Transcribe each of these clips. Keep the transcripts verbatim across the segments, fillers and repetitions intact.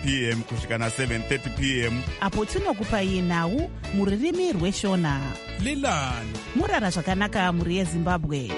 p m kusvika na-seven thirty p m apo tinokupai nhau muririmi rweshona. Lilani murara zvakanaka muri yeZimbabwe.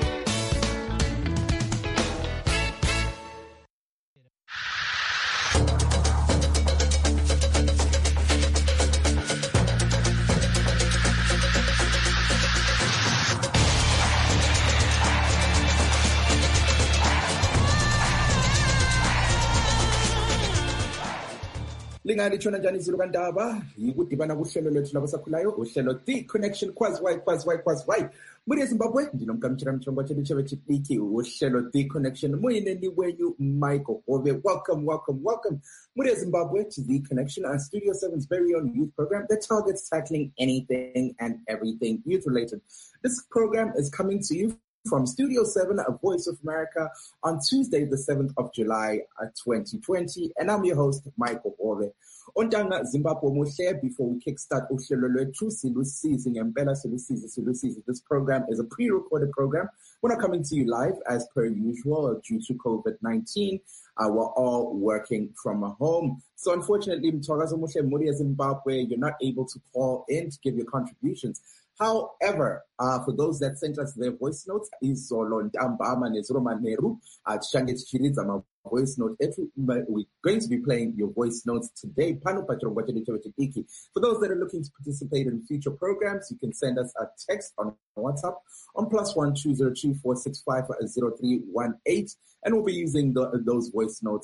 Lingani chona njani zulu kandaba yikudibana kuhlelo lethu labasakhulayo uhlelo The Connection kwaziwayi kwaziwayi kwaziwayi muri eZimbabwe ndinomkamchira mchongo chedu chebe chipiki uhlelo The Connection muyine ni wenyu Michael Hove. Welcome welcome welcome muri eZimbabwe to The Connection, our Studio seven's very own youth program that targets tackling anything and everything youth related. This program is coming to you from Studio seven, A Voice of America, on Tuesday, the seventh of July, twenty twenty. And I'm your host, Michael Hove. Ontanga Zimbabwe Muhle, before we kickstart uhlelo lwethu silusizi ngempela silusizi silusizi. This program is a pre-recorded program. We're not coming to you live as per usual due to COVID nineteen. Uh, we're all working from home. So unfortunately, Mthokazo Muhle muri Zimbabwe, you're not able to call in to give your contributions. However, uh, for those that sent us their voice notes, Izolo Ntambama Nezroma Neru, Changet Chiridza ma voice note. We're going to be playing your voice notes today. For those that are looking to participate in future programs, you can send us a text on WhatsApp on plus one two zero two four six five zero three one eight, and we'll be using the, those voice notes.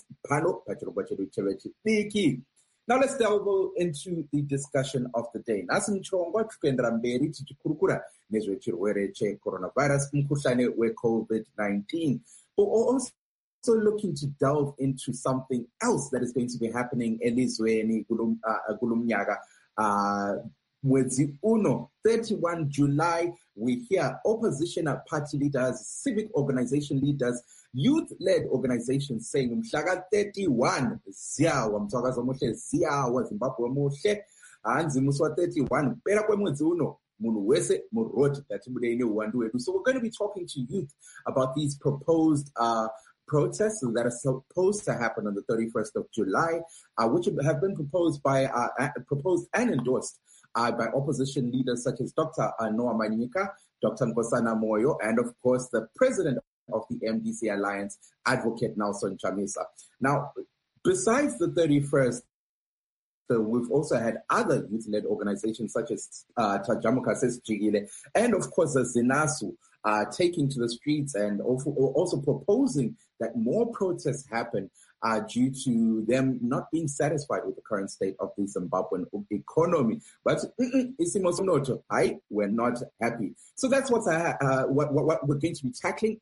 Now let's delve into the discussion of the day. Nasimchongwa tukendera mberi tichikurukura nezve chirwere che-coronavirus, mukhuhlane we-COVID nineteen. But we're also looking to delve into something else that is going to be happening elizweni kulumnyaka. Mwezi uno, thirty-first July, we hear opposition party leaders, civic organization leaders, youth-led organizations saying, Mhlaka thirty-one, ziyawa, Mthokazo Muhle, ziyawa, Zimbabwe Muhle, hanzi muswa thirty-one, pera kwe mwezi uno, munu wese, muroti, dati muleni uwandu wedu. So we're going to be talking to youth about these proposed uh, protests that are supposed to happen on the thirty-first of July, uh, which have been proposed by, uh, proposed and endorsed Uh, by opposition leaders such as Doctor Noah Manyika, Doctor Nkosana Moyo, and of course the president of the M D C Alliance, Advocate Nelson Chamisa. Now, besides the thirty-first, so we've also had other youth-led organizations such as uh, Tajamuka Sesjigile and of course the Zinasu uh, taking to the streets and also, also proposing that more protests happen Uh, due to them not being satisfied with the current state of the Zimbabwean economy. But I, we're not happy. So that's what's, uh, uh, what, what, what we're going to be tackling.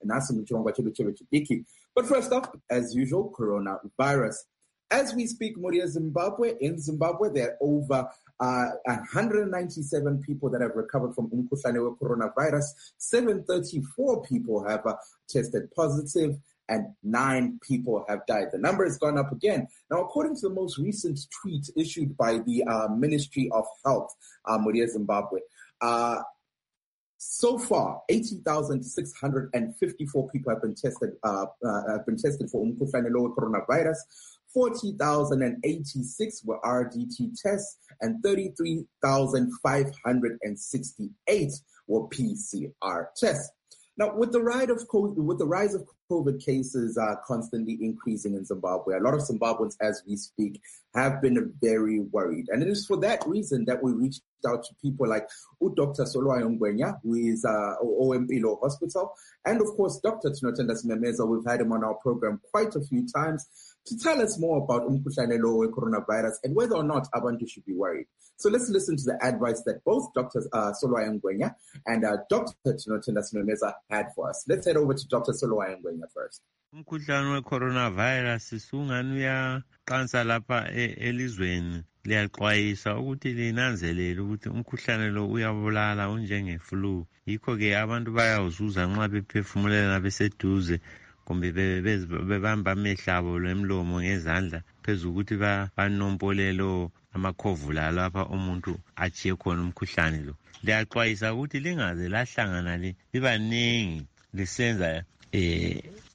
But first off, as usual, coronavirus. As we speak, Moria, Zimbabwe, in Zimbabwe, there are over uh, one hundred ninety-seven people that have recovered from umkhuhlane coronavirus. seven hundred thirty-four people have uh, tested positive, and nine people have died. The number has gone up again. Now, according to the most recent tweet issued by the uh, Ministry of Health, uh, Moria, Zimbabwe, uh, so far, eighty thousand six hundred fifty-four people have been tested uh, uh, have been tested for umkhuhlane coronavirus. forty thousand eighty-six were R D T tests, and thirty-three thousand five hundred sixty-eight were P C R tests. Now, with the rise of COVID, with the rise of COVID cases uh, constantly increasing in Zimbabwe, a lot of Zimbabweans, as we speak, have been very worried. And it is for that reason that we reached out to people like Doctor Solwayo Ngwenya, who is uh, O M P Law Hospital, and of course, Doctor Tinotenda Simemeza. We've had him on our program quite a few times to tell us more about umkhuhlane lo coronavirus and whether or not abantu should be worried. So let's listen to the advice that both Doctor Uh, Solwayo Ngwenya and uh, Doctor Tinotenda Simemeza had for us. Let's head over to Doctor Solwayo Ngwenya first. Umkhuhlane we-coronavirus sungani uyaqansa lapha elizweni. Liyaxwayisa ukuthi linanzelele ukuthi umkhuhlane lo uyabulala unjenge-flu. Yikho-ke abantu bayawuzuza nxa bephefumulela beseduze kumbe bebamba amehlo abo lwemlomo ngezandla phezu ukuthi banompolelo amakhovula lapha umuntu achiye khona umkhuhlane lo. Liyaxwayisa ukuthi lingaze lahlangana libaningi lisenza eh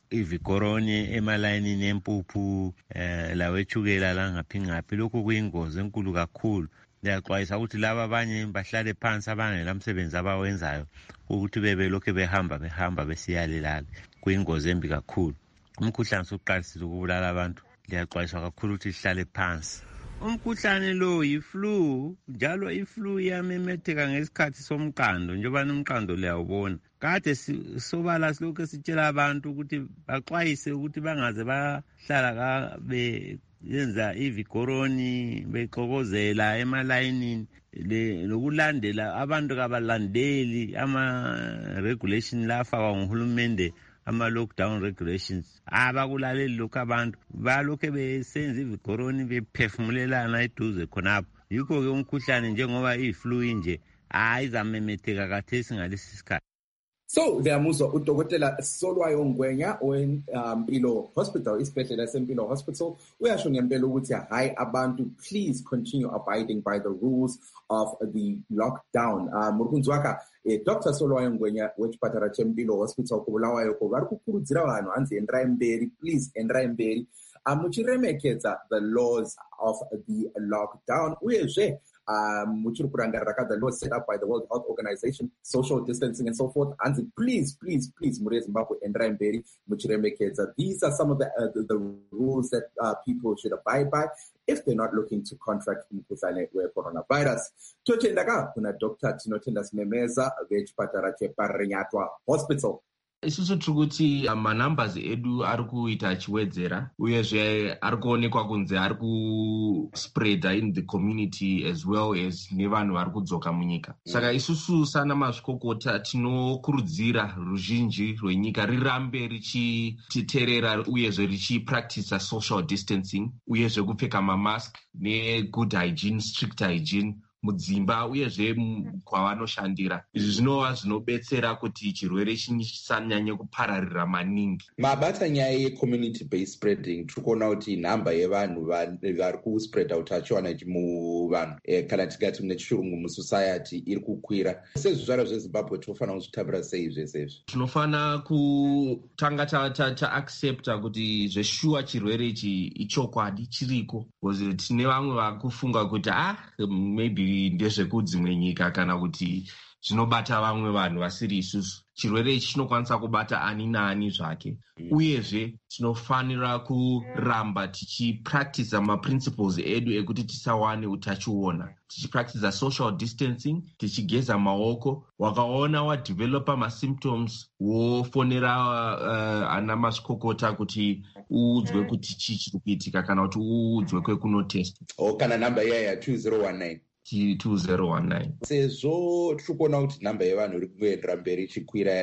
ivikoroni emalayinini empuphu eh lawechukela la ngaphi ngaphi lokho kuyingozi enkulu kakhulu. Ndiyaxwayisa ukuthi laba abanye bahlale phansi abangela msebenzi abawenzayo ukuthi bebe lokho behamba behamba besiyalelala kuyingozi embi kakhulu. Umkhuhlane sokuqalisile ukubulala abantu, ndiyaxwayisa kakhulu ukuthi sihlale phansi. Umkhuhlane lo yi-flu, njalo i-flu iyamemetheka ngesikhathi somqando njengoba umqando liyawubona. Kade sobala silokho sitshela abantu ukuthi baxwayise ukuthi bangaze bahlala ka be yenza ivikoroni bexokozela emalayinini lokulandela abantu kabalandeli ama-regulation lafakwa nguhulumende, ama-lockdown regulations. Abakulaleli lokhu abantu balokhu besenza ivikoroni bephefumulelana eduze khonapho. Yikho-ke umkhuhlane njengoba iyi-flu nje ayizamemetheka kathesi ngalesi sikhathi. So ngiyamuzwa udokotela Solwayo Ngwenya wempilo hospital, isibhedlela sempilo hospital, uyasho ngempela ukuthi hayi abantu, please continue abiding by the rules of the lockdown. Um mukunzwaka eh, Doctor Solwayo Ngwenya wechipatara chempilo hospital kubulawayo ko vari kukurudzira vanhu hanzi endrai mberi, please endrai mberi muchiremekedza the laws of the lockdown uyezve Um, the law set up by the World Health Organization, social distancing and so forth. And please, please, please, Zimbabwe and Raimberi, these are some of the, uh, the, the rules that uh, people should abide by if they're not looking to contract coronavirus. Tochendaka, kuna Doctor Tinotenda Memeza, vechipatara cheParinyatwa Hospital. Isusu tiri kuti manumbers edu ari kuita achiwedzera uyezve ari kuonekwa kunze ari kuspreada in the community as well as nevanhu vari kudzoka munyika. Saka isusu sana mazvikokota tinokurudzira ruzhinji rwenyika rirambe richiteerera uyezve richipractice social distancing uyezve kupfeka mamask negood hygiene, strict hygiene mudzimba uyezve kwavanoshandira. Izvi zvinova zvinobetsera kuti chirwere chisanyanye kupararira maningi. Mabata nyaya ye-community based spreading tiri kuona kuti nhamba yevanhu vari kuspreada utachiwana muvanhu kana tingati mune chirungu musociety iri kukwira. Sezvizvarwa zveZimbabwe tinofanira kuzvitambira sei zvese izvi? Tinofanira kutanga taaccepta kuti zveshuwa chirwere ichi ichokwadi chiriko, because tine vamwe vakufunga kuti ah maybe ndezvekudzimwe nyika kana kuti zvinobata vamwe vanhu vasiri isusu. Chirwere ichi chinokwanisa kubata ani naani zvake. Uyezve tinofanira kuramba tichipractice maprinciples edu ekuti tisawane utachiona, tichipractice social distancing, tichigeza maoko. Wakaona wadevelopa masymptoms wofonera uh, ana mazvikokota kuti uudzwe kuti chii chiri kuitika kana kuti uudzwe kwekunotest. O kana namba yaya two zero one nine two zero one nine. Sezvo tiri kuona kuti nhamba yevanhu iri kungoendera mberi ichikwira,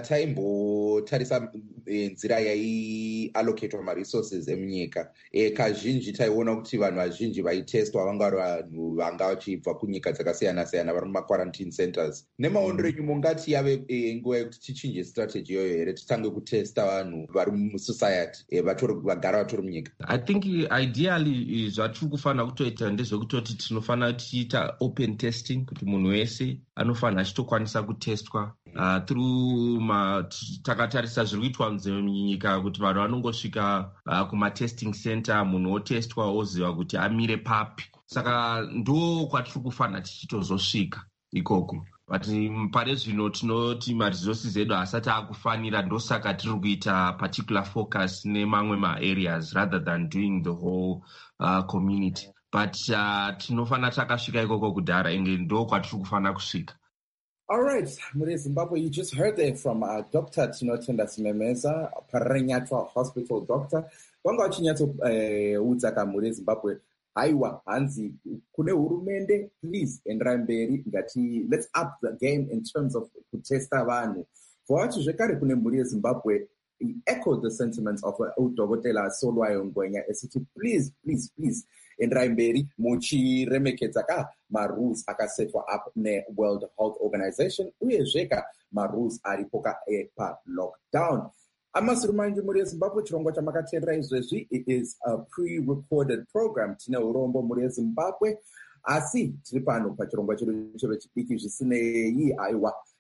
pataimbotarisa nzira yaiallocatwa maresources emunyika, e, kazhinji taiona kuti vanhu vazhinji vaitestwa vanga vanhu vanga vachibva kunyika dzakasiyana-siyana vari mumaquarantine centers. Nemaondero enyu mungati yave e, nguva yekuti tichinje strategy iyoyo here, titange kutesta vanhu vari musociety e, vagara vatori munyika? I think ideally zvatiri kufanira kutoita ndezvekutoti tinofanira tichiita open testing, kuti munhu wese anofanira achitokwanisa kutestwa uh, through ma takatarisa zviri kuitwa munyika kuti vanhu vanongosvika uh, kumatesting center, munhu otestwa oziva kuti amire papi. Saka ndo kwatiri kufanira tichitozosvika ikoko. But pare zvino tinoti maresources edu asati akufanira, ndosaka tiri kuita particular focus nemamwe maareas rather than doing the whole uh, community. But uh, tinofana takasvika ikoko kudhara enge ndo kwatiri kufanira kusvika. All right, Muri Zimbabwe, you just heard there from uh, Doctor Tinotenda Memeza, Parinyatwa Hospital doctor. Wanga wachinyatso udzaka Muri Zimbabwe, aiwa hanzi kune hurumende, please endrai mberi ngati let's up the game in terms of kutesta vanhu. For wacho zvekare kune Muri Zimbabwe, he echoed the sentiments of udokotela Solwayo Ngwenya esiti please please please endrai mberi muchiremekedza ka marules akasetwa up ne-World Health Organization uyezveka marules aripo ka epa lockdown. I must remind you, Muri Zimbabwe, chirongwa chamakatendera izvezvi, it is a pre-recorded program. Tine urombo Muri Zimbabwe, asi tiri pano pachirongwa chedu chechidiki zvisinei aiwa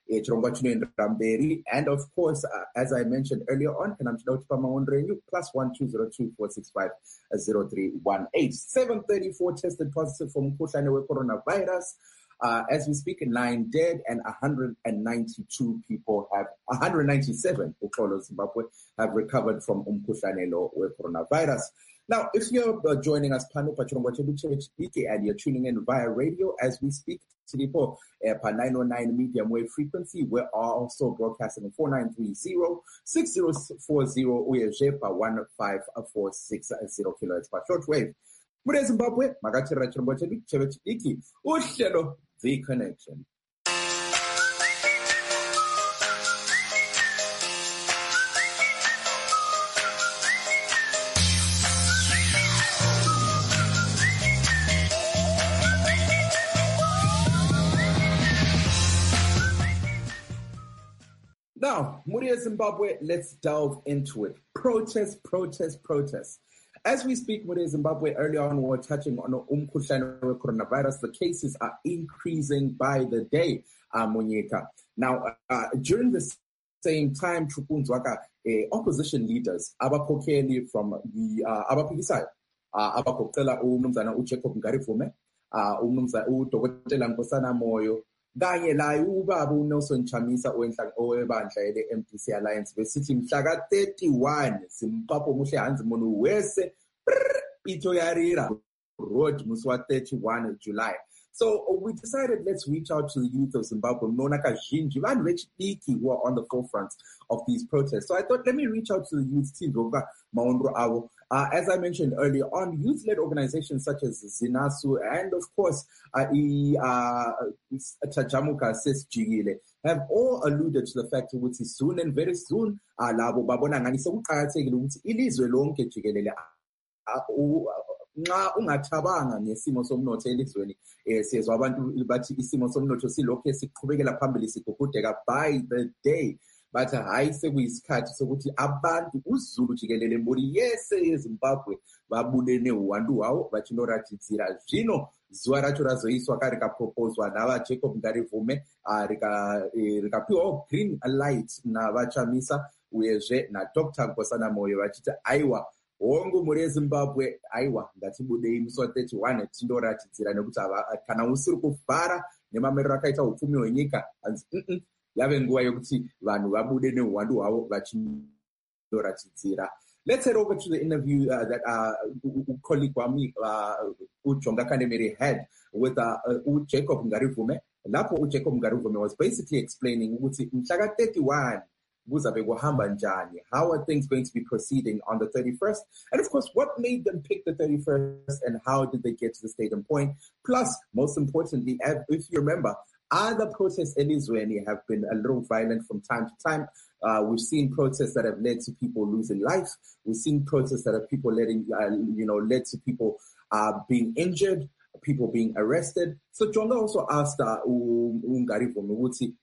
chirongwa chinoendera mberi. And of course, uh, as I mentioned earlier on, kana muchida kuti pamaondro enyu plus one two zero two four six five zero three one eight. seven thirty-four tested positive for mukhuhlane we-coronavirus. Uh, as we speak, nine dead and one hundred ninety-two people have, one hundred ninety-seven Ukolo Zimbabwe have recovered from umkhuhlane lo we-coronavirus. Now, if you're uh, joining us, Pano Pachirongwa Chedu Chevich and you're tuning in via radio as we speak, Silipo, uh, nine oh nine medium wave frequency, we're also broadcasting on four nine three zero, six zero four zero, Uyejepa one five four six zero kilohertz per shortwave. Mure Zimbabwe, Magatira Chirongwa Chedu Chevich, Ushelo, The Connection. Now, Muria Zimbabwe, let's delve into it. Protest, protest, protest. As we speak, Muria Zimbabwe, earlier on we were touching on umkhuhlane coronavirus. The cases are increasing by the day, uh, Munyika. Now, uh, during the same time, Chukunzwaka, uh, opposition leaders, abakhokheli from the uh, abaphikisayo, uh, abakhokhela umnumzana uJacob Ngarivume, uh, umnumzana uDokotela Nkosana Moyo, kanye laye ubaba uNelson Chamisa owebandla ele-M D C Alliance besithi mhla ka thirty-one Zimbabwe muhle hanzi munu wese ito yarira road muswa thirty-one July. So uh, we decided let's reach out to the youth of Zimbabwe, Mona Kazhinji, Van Rechiki, who are on the forefront of these protests. So I thought, let me reach out to the youth team. Uh, as I mentioned earlier on, youth-led organizations such as Zinasu and, of course, uh, uh, Tajamuka Sesjigile have all alluded to the fact that soon and very soon, labo babona ngani sekuqakathekile ukuthi ilizwe lonke jikelele nxa ungathabanga ngesimo somnotho elizweni eh siyezwa abantu bathi isimo somnotho silokho esiqhubekela phambili sigugudeka by the day. But hayi sekuyisikhathi sokuthi abantu uZulu jikelele mboni yese yeZimbabwe babulene uwandu wawo vachinoratidzira zvino zuva racho razoiswa ka rikaproposwa navaJacob Ngarivume rikapiwawo green light navachamisa uyezve naDr Nkosana Moyo vachiti aiwa hongu muri yeZimbabwe aiwa ngatibudei musi wa thirty-one tindoratidzira nekuti kana usiri kuvhara nemamiriro akaita upfumi hwenyika hanzi mm yave nguva yokuti vanhu vabude neuwandu hwavo vachindoratidzira. Let's head over to the interview uh, that uh, colleague Wami uh, Ujonga Kanemere had with uh, uh, Jacob Ngarivume. Lapho Jacob Ngarivume was basically explaining ukuthi mhla thirty-one kuzabe kuhamba njani, how are things going to be proceeding on the thirty-first, and of course what made them pick the thirty-first and how did they get to the stadium point. Plus, most importantly, if you remember, other protests in Israel have been a little violent from time to time. Uh, we've seen protests that have led to people losing life. We've seen protests that have people letting, uh, you know, led to people uh, being injured, people being arrested. So Jonga also asked uh, Ngarivume,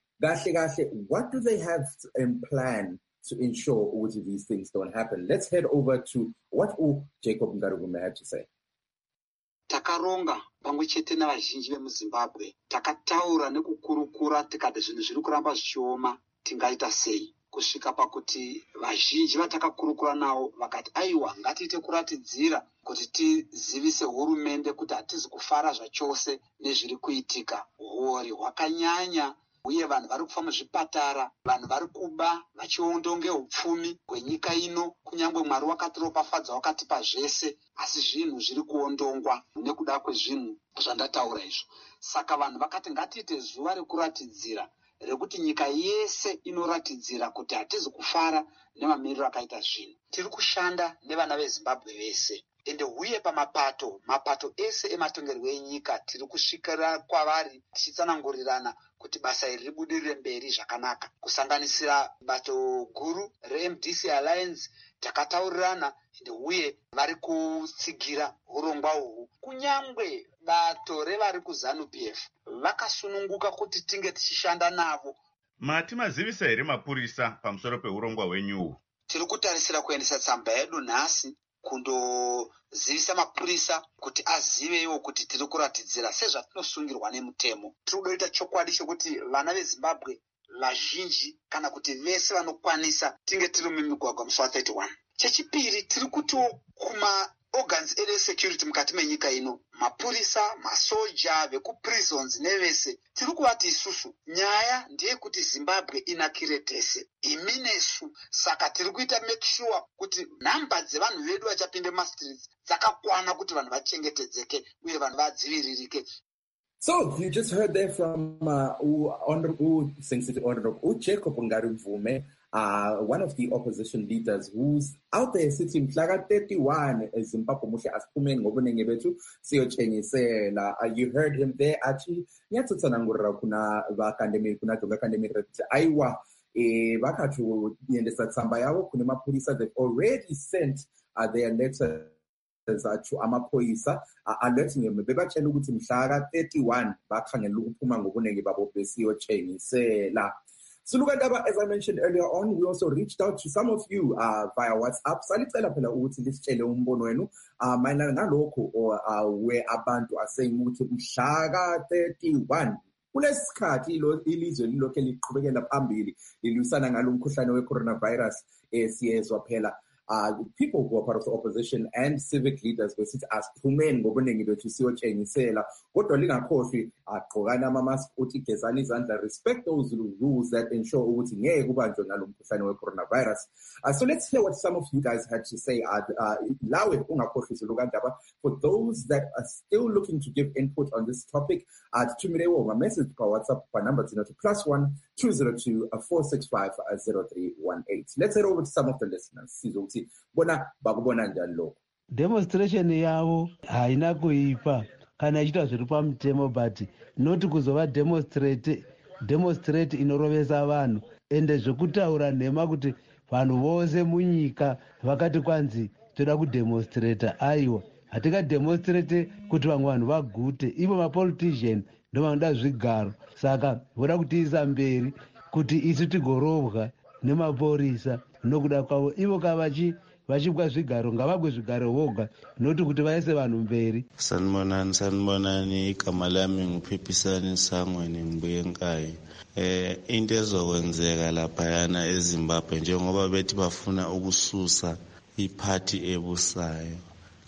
what do they have in plan to ensure these things don't happen? Let's head over to what Jacob Ngarivume had to say. Takaronga pamwe chete navazhinji vemuZimbabwe takataura nekukurukura tikati zvinhu zviri kuramba zvichioma tingaita sei kusvika pakuti vazhinji vatakakurukura navo vakati aiwa ngatiite kuratidzira kuti tizivise hurumende kuti hatizi kufara zvachose nezviri kuitika. Hori hwakanyanya uye vanhu vari kufa muzvipatara, vanhu vari kuba vachiondonge upfumi hwenyika ino. Kunyangwe Mwari wakatiropafadza wakatipa zvese, asi zvinhu zviri kuondongwa nekuda kwezvinhu zvandataura izvo. Saka vanhu vakati ngatiite zuva rekuratidzira rekuti nyika yese inoratidzira kuti hatizi kufara nemamiriro akaita zvinhu. Tiri kushanda nevana veZimbabwe vese ende uye pamapato mapato ese ematongerwo enyika tiri kusvikira kwavari tichitsanangurirana kuti basa iri ribudirire mberi zvakanaka, kusanganisira bato guru reM D C Alliance. Takataurirana ende uye vari kutsigira urongwa uhu. Kunyangwe bato revari kuZANU P F vakasununguka kuti tinge tichishanda navo. Mati mazivisa here mapurisa pamusoro peurongwa hwenyu? Tiri kutarisira kuendesa tsamba yedu nhasi kundozivisa mapurisa kuti azive iwo kuti tiri kuratidzira sezvatinosungirwa nemutemo. Tiri kudoita chokwadi chokuti vana veZimbabwe vazhinji kana kuti vese vanokwanisa tinge tiri mumigwagwa musi wa thirty-one. Chechipiri, tiri kutiwo kuma organs ere security mukati menyika ino, mapurisa, masoja, vekuprisons nevese, tiri kuvati isusu nyaya ndeyekuti Zimbabwe inakire tese, imi nesu. Saka tiri kuita make sure kuti nhamba dzevanhu vedu vachapinde mumastreets dzakakwana kuti vanhu vachengetedzeke uye vanhu vadziviririke. So you just heard there from uh, Honorable Honorable Jacob Ngarimvume, uh, one of the opposition leaders who's out there sitting mhlaka thirty-one eZimbabwe muhle asiphumeni ngobunenge bethu siyotshengisela. You heard him there achi nyatsotsana kuna vakandemiri kuna jonga kandemiri kuti aiwa eh vakati yendesa tsamba yavo kune mapurisa. They've already sent uh, their letter zacho amaphoyisa alerting them bebatshela ukuthi mhlaka thirty-one bakhangela ukuphuma ngobunenge babo besiyotshengisela. So look at that, as I mentioned earlier on, we also reached out to some of you uh, via WhatsApp. Salicela phela ukuthi lisitshele umbono wenu uh, mayelana nalokho or uh, where abantu are saying ukuthi mhlaka thirty-one kulesikhathi ilizwe lilokhe liqhubekela phambili lilusana ngalo mkhuhlane we-coronavirus esiyezwa phela. Uh, people who are part of the opposition and civic leaders besithi asiphumeni ngobunengi bethu siyotshengisela, kodwa lingakhohlwi agqokana ama-mask uthi gezani izandla, respect those rules that ensure ukuthi ngeke kubanjwe ngalo mkhuhlane we-coronavirus. Uh, so let's hear what some of you guys had to say. Uh, uh, lawe ungakhohlwi Silukandaba, for those that are still looking to give input on this topic, uh, tumilewo ma-message pa WhatsApp pa number zero to plus one two zero two four six five zero three one eight. Let's head over to some of the listeners. Bona bakubona njani lokho. Demonstration yavo haina kuipa kana ichita zviri pamutemo, but noti kuzova demonstrate demonstrate inorovesa vanhu ende zvekutaura nhema kuti vanhu vose munyika vakati kwanzi toda kudemonstrata. Aiwa, hatingademonstrate kuti vamwe vanhu vagute. Ivo mapolitician ndo vanoda zvigaro, saka voda kutiisa mberi kuti isu tigorovwa nemapurisa nokuda kwavo. Ivo kavachi vachipwa zvigaro ngavagwe zvigaro voga, noti kuti vaise vanhu mberi. Sanibonani, sanibonani, igama lami nguPhiphisani Sangweni Mbuyenkayi. Eh into ezokwenzeka laphayana eZimbabwe njengoba bethi bafuna ukususa iphathi ebusayo,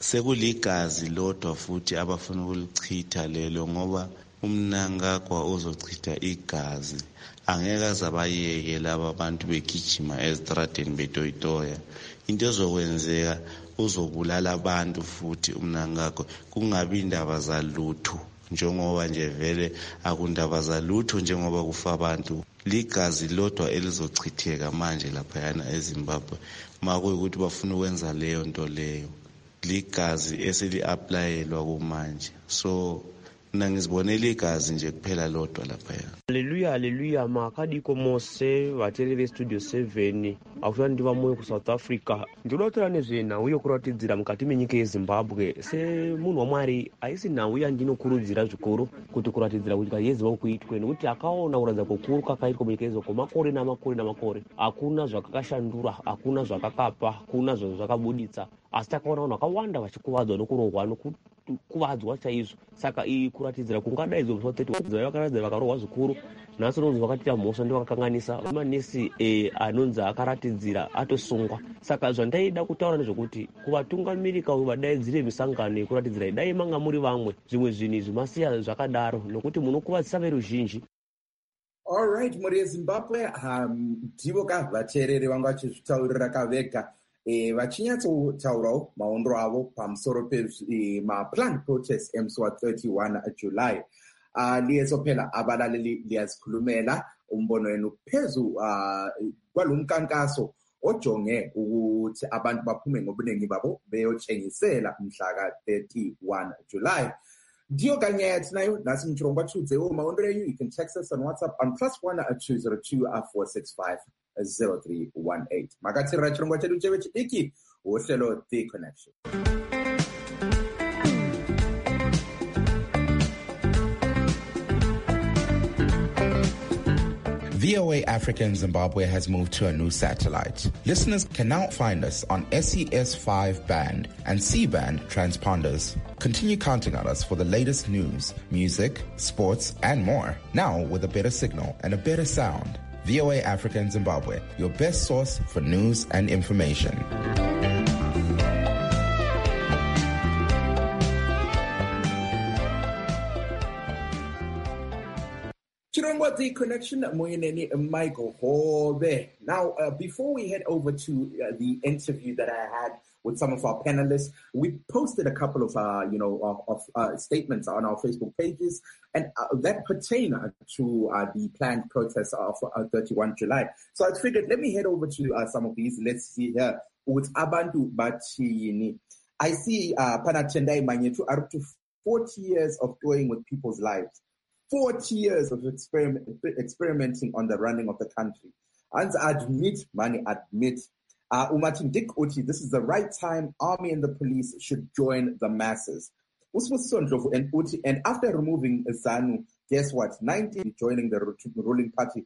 sekuligazi lodwa futhi abafuna ukulichitha lelo, ngoba umnangagwa uzochitha igazi. Angeke azabayeke laba bantu begijima ezitradeni betoyitoya. Into ezokwenzeka uzobulala abantu futhi umnangagwa, kungabi indaba zalutho njengoba nje vele akundaba zalutho njengoba kufa abantu. Ligazi lodwa elizochitheka manje laphayana eZimbabwe makuyikuthi bafuna ukwenza leyo nto leyo. Ligazi eseli-aplayelwa kumanje, so mina ngizibonela igazi nje kuphela lodwa laphaya. Haleluya, haleluya. Makadiko mose vateri vestudio seven akuti ndiva moyo kuSouth Africa. Ndinotora nezvenhau yokuratidzira mukati menyika yeZimbabwe. Semunhu waMwari haisi nhau yandinokurudzira zvikuru kuti kuratidzira kuti yeZimbabwe kuitwe, nekuti akaona kuratidza kukuru kakaitwa munyika yeZimbabwe makore namakore namakore. Hakuna zvakakashandura, hakuna zvakakapa, hakuna zvakabuditsa. Asi takaona vanhu vakawanda vachikuvadzwa nokurohwa nokukuvadzwa chaizvo. Saka iyi kuratidzira kungadaidzwa musi wa thirty-one vakaratidza vakarohwa zvikuru. Nhasi unonzi vakaita mhosva ndivakakanganisa manesi eh, anonzi akaratidzira atosungwa. Saka zvandaida kutaura nezvokuti kuvatungamiri kauyu vadaidzire misangano yekuratidzira idai manga muri vamwe zvimwe zvinhu izvi masiya zvakadaro nokuti munokuvadzisa veruzhinji. All right, muri yeZimbabwe um, ndivo kavateereri vanga vachizvitaurira kavega eh, vachinyatsotaurawo maondro avo pamusoro pemaplanned protest emusi wa thirty-one July. Uh, liyeso phela abalaleli liyazikhulumela umbono wenu phezu uh, kwalo mkankaso ojonge ukuthi abantu baphume ngobunengi babo beyotshengisela mhlaka thirty-one July. Ndiyo kanye yathi nayo nasi mchirongwa chudze maondro enyu. You can text us on WhatsApp on plus one two zero two four six five zero three one eight. Makatsirira chirongwa chedu cheve chidiki wohlelo The Connection. V O A Africa in Zimbabwe has moved to a new satellite. Listeners can now find us on S E S five band and C band transponders. Continue counting on us for the latest news, music, sports, and more. Now with a better signal and a better sound. V O A Africa in Zimbabwe, your best source for news and information. Chirongwa The Connection, Moyineni Michael Hobe. Now, uh, before we head over to uh, the interview that I had with some of our panelists, we posted a couple of, uh, you know, of, of uh, statements on our Facebook pages, and uh, that pertain uh, to uh, the planned protest of uh, thirty-first of July. So I figured, let me head over to uh, some of these. Let's see here. With Abantu Batini, I see uh, Panatendai Manyetu are up to forty years of toying with people's lives. forty years of experiment, experimenting on the running of the country. And admit, money admit. Uh, Umatin Dick Oti, this is the right time. Army and the police should join the masses. And Oti, and after removing ZANU, guess what? nineteen joining the ruling party.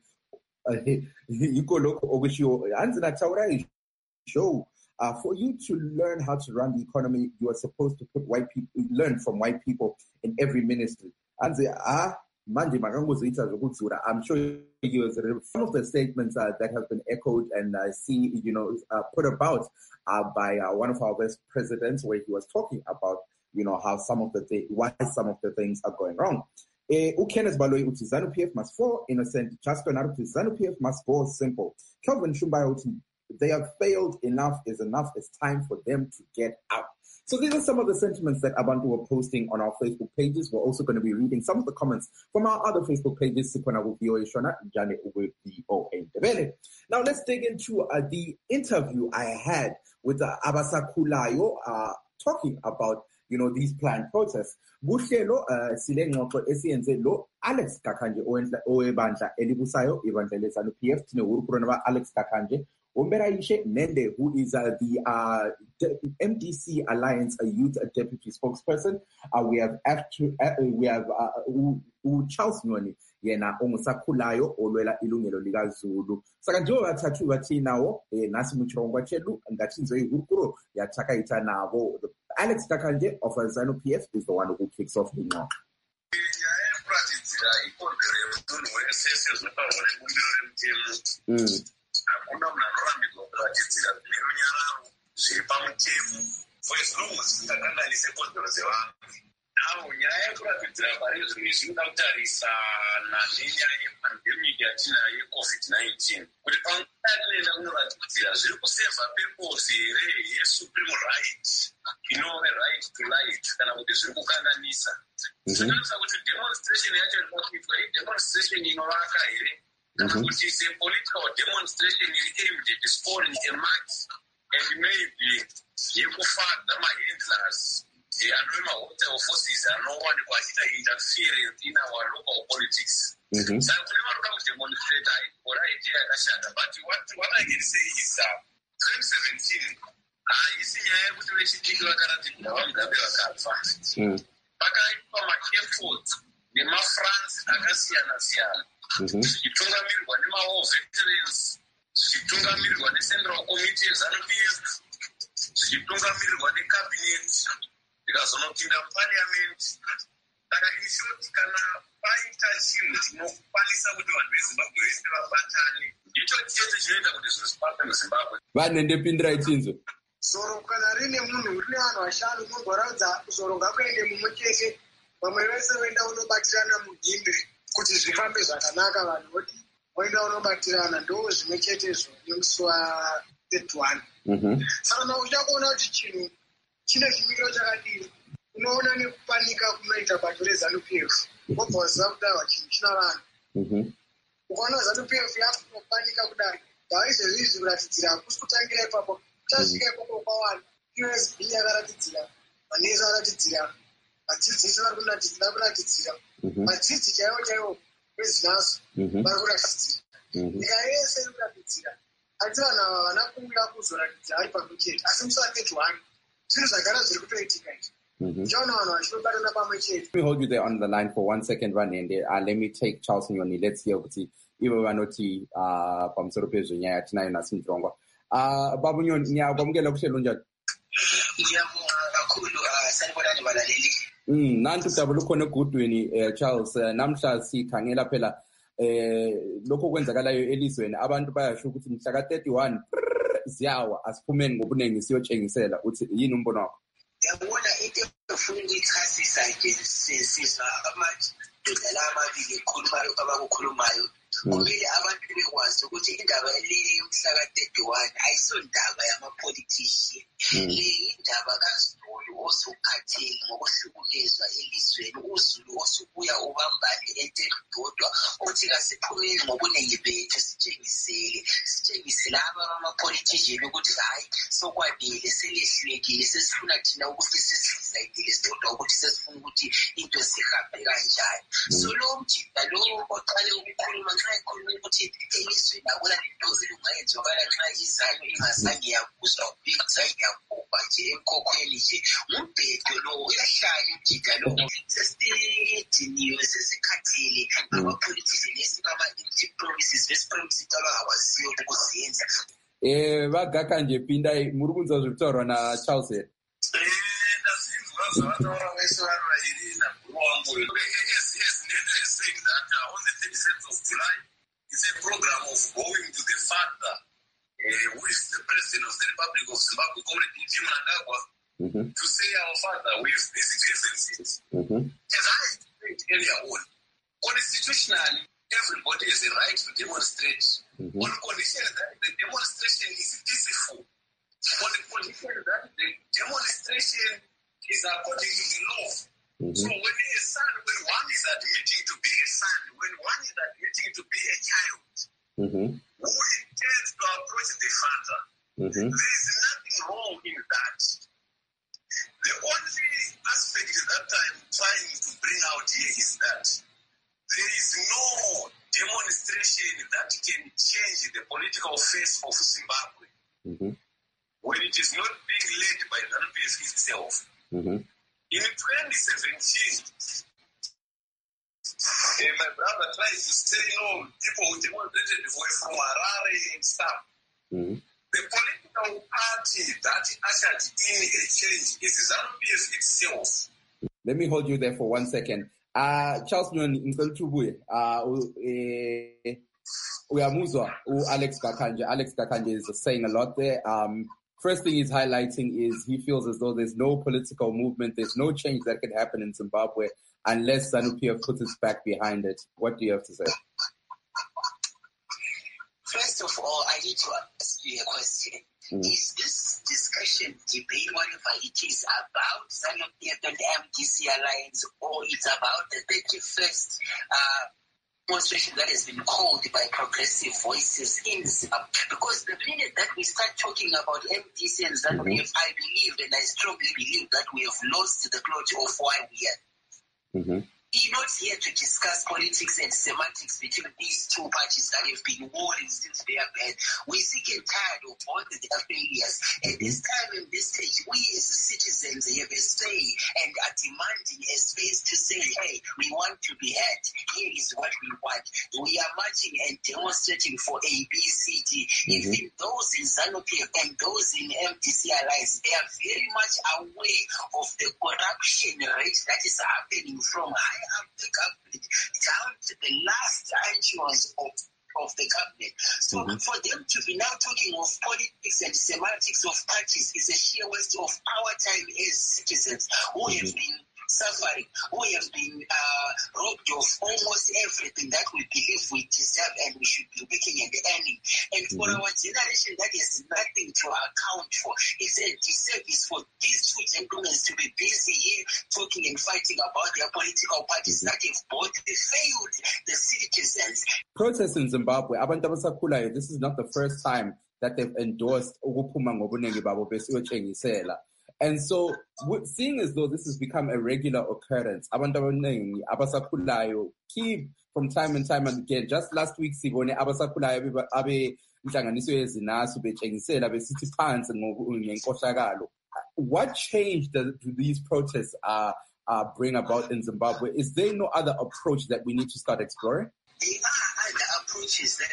Show. Uh, for you to learn how to run the economy, you are supposed to put white people, learn from white people in every ministry. And they are. I'm sure you some of the statements uh, that have been echoed and I uh, see, you know, uh, put about uh, by uh, one of our best presidents, where he was talking about, you know, how some of the th- why some of the things are going wrong. Ukenes Baloyi uti ZANU P F must fall. Innocent Justin uti ZANU P F must fall. Simple. Kelvin Shumbai uti they have failed. Enough is enough. It's time for them to get out. So these are some of the sentiments that Abantu were posting on our Facebook pages. We're also going to be reading some of the comments from our other Facebook pages, Sikwana with V O A Shona, Jane with V O A Ndebele. Now let's dig into uh, the interview I had with uh, Abasa Kulayo uh, talking about, you know, these planned protests. Buhlelo uh, sile ngxoxo esiyenze lo Alex Kakanje owebandla elibusayo ibandla leZANU P F thine urukurona ba Alex Kakanje Umberaishe Nende, who is uh, the uh, De- M D C Alliance a Youth a Deputy Spokesperson. Uh, we have after, uh, we have uh, u, u Charles Nyoni yena ongusakhulayo olwela ilungelo likaZulu. Saka njengoba bathathu bathi nawo eh nasi muchirongwa chedu ngathi nzoyihurukuro yathakaita nabo. Alex Kakanje of ZANU P F is the one who kicks off the talk. Mm. Hakuna mnarambidzwa kuratidzira nerunyararo zviri pamutemo for as long as zvisakanganise kodzero dzevanhu. Nawo nyaya yekuratidzira pari zvimwe zvinoda kutarisana nenyaya yepandemic yatinayo yecovid nineteen kuti panguva yatinoenda kunoratidzira zviri kusevha purpose here yesupreme right inove right to life kana kuti zviri kukanganisa. Zvikanisa kuti demonstration yacho iri kuitwa idemonstration inovaka here. Mm-hmm. Which is a political demonstration aimed at scoring a mark and maybe you could find the handlers, the anonymous hotel forces are no one who has interference in our local politics. Mm-hmm. So I never come to demonstrate or idea but what what I can say is uh twenty seventeen I see I was reaching to a karate now I'm Pakaipa effort the ma France akasiyana siyana. Zvichitungamirirwa nemawo veterans, zvichitungamirirwa necentral committee yeZANU P F, zvichitungamirirwa necabinet, zvikazonopinda muparliament. Saka in short, kana paita chinhu chinokwanisa kuti vanhu veZimbabwe vese vabatane, ndicho chete chinoita kuti zvinhu zvifambe muZimbabwe. Vanhu ndepindirai chinzo. Zoro kana rine munhu rine vanhu vashanu unogwaraudza zoro ngakuende mumwe chete, vamwe vese voenda unobatirana mugimbe. Kuti zvifambe zvakanaka vanhu voti voenda unobatirana ndo zvimwe chetezvo nemusi wa thirty-one. Saka na uchakuona kuti chinhu chine chimiro chakadini unoona nekupanika kunoita bato reZANU P F wobva waziva kudaiwa chinhu china vanhu. Ukaona ZANU P F yakunopanika kudai ndaizvezvizvi kuratidzira hakusi kutangira ipapo chasvika ipapo kwawani U S B yakaratidzira manesi aratidzira vadzidzisi vari kuratidzira madzidzi chaiwo chaiwo vezinaso vari kuratidzira nyika yese iri kuratidzira asi vanhu ava havana kuuya kuzoratidzira vari pamwe chete asi musi wa thirty-one zvinhu zvagara zviri kutoitika izvi ndichaona vanhu vachinobatana pamwe chete. Let me hold you there on the line for one second Vanende. Uh, let me take Charles Nyoni. Let's hear kuti ivo vanoti uh, pamusoro pezvenyaya yatinayo nhasi muchirongwa. Uh, Babu Nyoni, nyakwamukela kuhlelo njani? Ngiyabonga kakhulu sanibonani balaleli. Mm, nantu dabu lukhona egudwini uh, Charles uh, namhla sikhangela phela eh lokho kwenzakalayo elizweni abantu bayasho ukuthi mhla ka thirty-one ziyawa asiphumeni ngobuningi siyotshengisela uthi yini umbono wakho? Yabona into efuna ukuyichasisa nje sisizwa amadodana amabili ekhulumayo abakukhulumayo kumele abantu bekwazi ukuthi indaba le yomhla ka thirty-one ayisondaba yamapolitician. Le indaba kaZulu osukhathele ngokuhlukunyezwa elizweni, uZulu osubuya ubambane entedodwa othi kasiphumeni ngobuningi bethu sitshengisele sitshengisele abamapolitician ukuthi hayi sokwanele selehlulekile sesifuna thina ukuthi sisizayidile sidodwa ukuthi sesifuna ukuthi into sihambe kanjani. So lo mjida lo oqale ukukhuluma nxa ekhuluma ukuthi elizweni akula lento elungayenzakala nxa izalo ingazange yabuzwa ingazange yabhubha nje emkhokhweni nje umbhedo lo uyahlanya umjida lo sesidiniwe sesikhathile amapolitician esibama-empty promises besipromise into abangakwaziyo ukuzenza. Eh bagaka nje pinda muri kunzwa zviri kutaurwa naCharles here. It's a program of going to the father, uh, who is the president of the Republic of Zimbabwe, called Jim Mnangagwa, mm-hmm. to say, our father, we have these grievances. Mm-hmm. As I explained earlier on, constitutionally, everybody has a right to demonstrate, mm-hmm. on condition that the demonstration is peaceful, on the condition that the demonstration is according to the law. Mm-hmm. So when a son, when one is admitting to be a son, when one is admitting to be a child, mm-hmm. who intends to approach the father, mm-hmm. there is nothing wrong in that. The only aspect that I'm trying to bring out here is that there is no demonstration that can change the political face of Zimbabwe, mm-hmm. when it is not being led by the R P F itself. Mm-hmm. In twenty seventeen, uh, my brother tries to say, you know, people who demonstrated were from Harare and stuff. Mm-hmm. The political party that ushered in a change is the R P F itself. Let me hold you there for one second. Uh, Charles Nyon, uh, uyamuzwa Alex Gakanje. Alex Gakanje is saying a lot there. Um, First thing he's highlighting is he feels as though there's no political movement, there's no change that can happen in Zimbabwe unless ZANU-P F puts its back behind it. What do you have to say? First of all, I need to ask you a question. Mm. Is this discussion, debate, whatever it is, about ZANU-P F and the M D C alliance, or it's about the thirty-first uh, demonstration that has been called by progressive voices in Zimbabwe? Because the minute that we start talking about M D C and ZANU-P F, mm-hmm. I believe and I strongly believe that we have lost the plot of why we are. Mm-hmm. We're not here to discuss politics and semantics between these two parties that have been warring since they have been. We're sick and tired of all the failures. At this time and this stage, we as citizens have a say and are demanding a space to say, hey, we want to be heard. Here is what we want. We are marching and demonstrating for A, B, C, D. Mm-hmm. Even those in ZANU-P F and those in M D C alliance, they are very much aware of the corruption rate that is happening from high up the government down to the last echelons of, of the government. So mm-hmm. for them to be now talking of politics and semantics of parties is a sheer waste of our time as citizens who mm-hmm. have been suffering, who have been uh, robbed of almost everything that we believe we deserve and we should be working and earning. And mm-hmm. for our generation, that is nothing to account for. It's a disservice for these two gentlemen to be busy here talking and fighting about their political parties mm-hmm. that have both failed the citizens. Protests in Zimbabwe, abantu abasakhulayo, this is not the first time that they've endorsed ukuphuma ngobunengi babo besiyotshengisela. And so, seeing as though this has become a regular occurrence, abantu abaningi abasakhulayo keep from time and time again. Just last week, sibone abasakhulayo abe inhlanganiso yezinasu betshengisela besithi phansi ngenkohlakalo. What change do these protests uh, uh, bring about in Zimbabwe? Is there no other approach that we need to start exploring? There are other approaches that we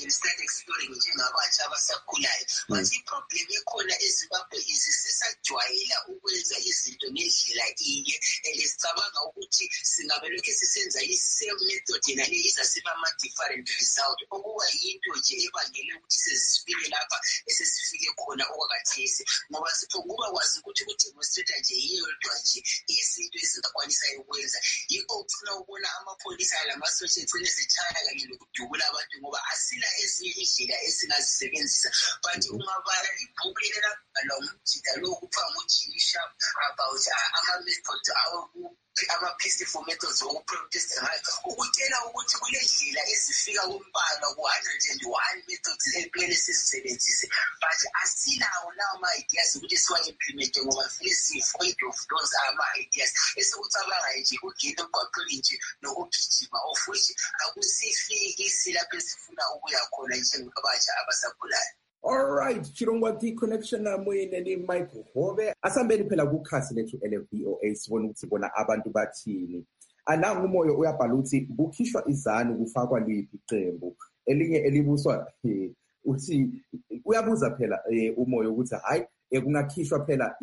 can start exploring njengabatsha abasakhulayo. But i-problem ekhona eZimbabwe isisajwayela ukwenza izinto ngendlela inye and sicabanga ukuthi singabe lokhu sisenza i-same method nale izasiba ama-different result okuba yinto nje ebangele ukuthi sesifike lapha esesifike khona okwakathesi ngoba siphokuba kwazi ukuthi kudemonstrate nje yiyodwa nje izinto esingakwanisayo ukwenza yikho ufuna ukubona amapholisa lamasotsha egcine sechaya kanye nokudubula abantu ngoba asila ezinye indlela esingazisebenzisa but ungabala ibhuku lelabhala umjida lo kuthiwa nguJimmy Sharp about ama-method ama-peaceful methods okuprotesta ngayo ukutshela ukuthi kule ndlela ezifika kumbala ku-one hundred and one methods ekumele sizisebenzise but asilawo lawo ama-ideas ukuthi siwa-implemente ngoba vele si-afraid of those ama-ideas esikucabangayo nje kugenda emgwaqweni nje nokugijima of which akusifiki silapho esifuna ukuya khona njengabatsha abasakhulayo. All right, Chirongwa T connection namwene ni Mike Hove. Asambeni phela kukhasi lethu L V O A sibona ukuthi bona abantu bathini. Ananga umoyo uyabhala ukuthi kukhishwa izanu kufakwa liphi iqembu. Elinye elibuswa uthi uyabuza phela umoyo ukuthi hayi kungakhishwa phela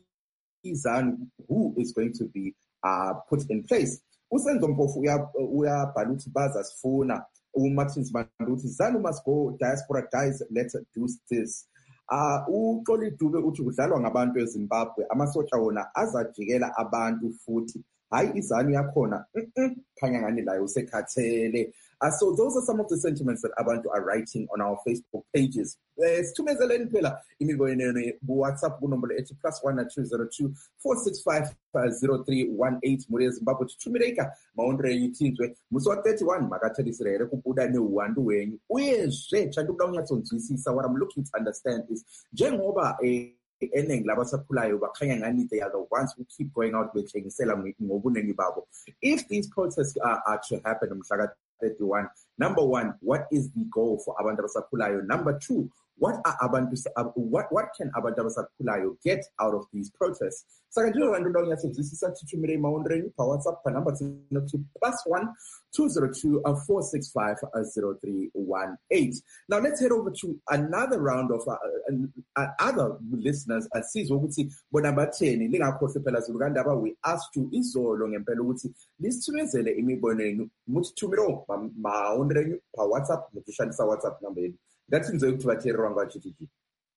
izanu who is going to be uh, put in place. Usenzo Mpofu uyabhala ukuthi baza sifuna uMartins Manduthi ZANU must go, diaspora guys, let's do this. Uh, uXoli Dube uthi kudlalwa ngabantu eZimbabwe amasotsha wona azajikela abantu futhi hayi izanu yakhona khanya ngani la usekhathele. Uh, so those are some of the sentiments that abantu are writing on our Facebook pages. Sithumezeleni phela imibono ku WhatsApp kunombolo ethi plus one two zero two four six five zero three one eight muri Zimbabwe tuthumileka maondre yithinzwe muso thirty-one makathelisirere kubuda newandu wenyu uyezwe chanti ukuba unyatsonzwisisa. What I'm looking to understand is njengoba eh eningi labasakhulayo bakhanya ngani they are the ones who keep going out bethengisela ngobunengi babo. If these protests are, are to happen mhla thirty-one, number one, what is the goal for abantu abasakhulayo? Number two, what are abantu what what can abantu abasakhulayo get out of these protests? Saka nje abantu la uyasebenzisa thithumele maondreni pa WhatsApp pa number plus one two zero two four six five zero three one eight. Now let's head over to another round of uh, uh, other listeners. Asizwe ukuthi bona batheni lingakhohle phela zilukandaba. We asked you izolo ngempela ukuthi lisithumezele imibono yenu muthi thumelo maondreni pa WhatsApp muthishandisa WhatsApp number yenu. Ngathi ngizoyi ukuthi batheri rwanga G T G.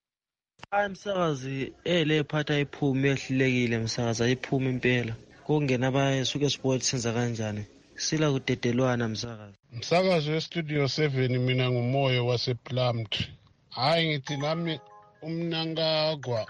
Hayi msakazi ele phatha iphume ehlilekile msakazi ayiphume impela kungena abayisuke sport senza kanjani sila kudedelwana msakazi. Msakazi westudio seven mina ngumoyo wasePlumtree. Hayi ngithi nami umnangagwa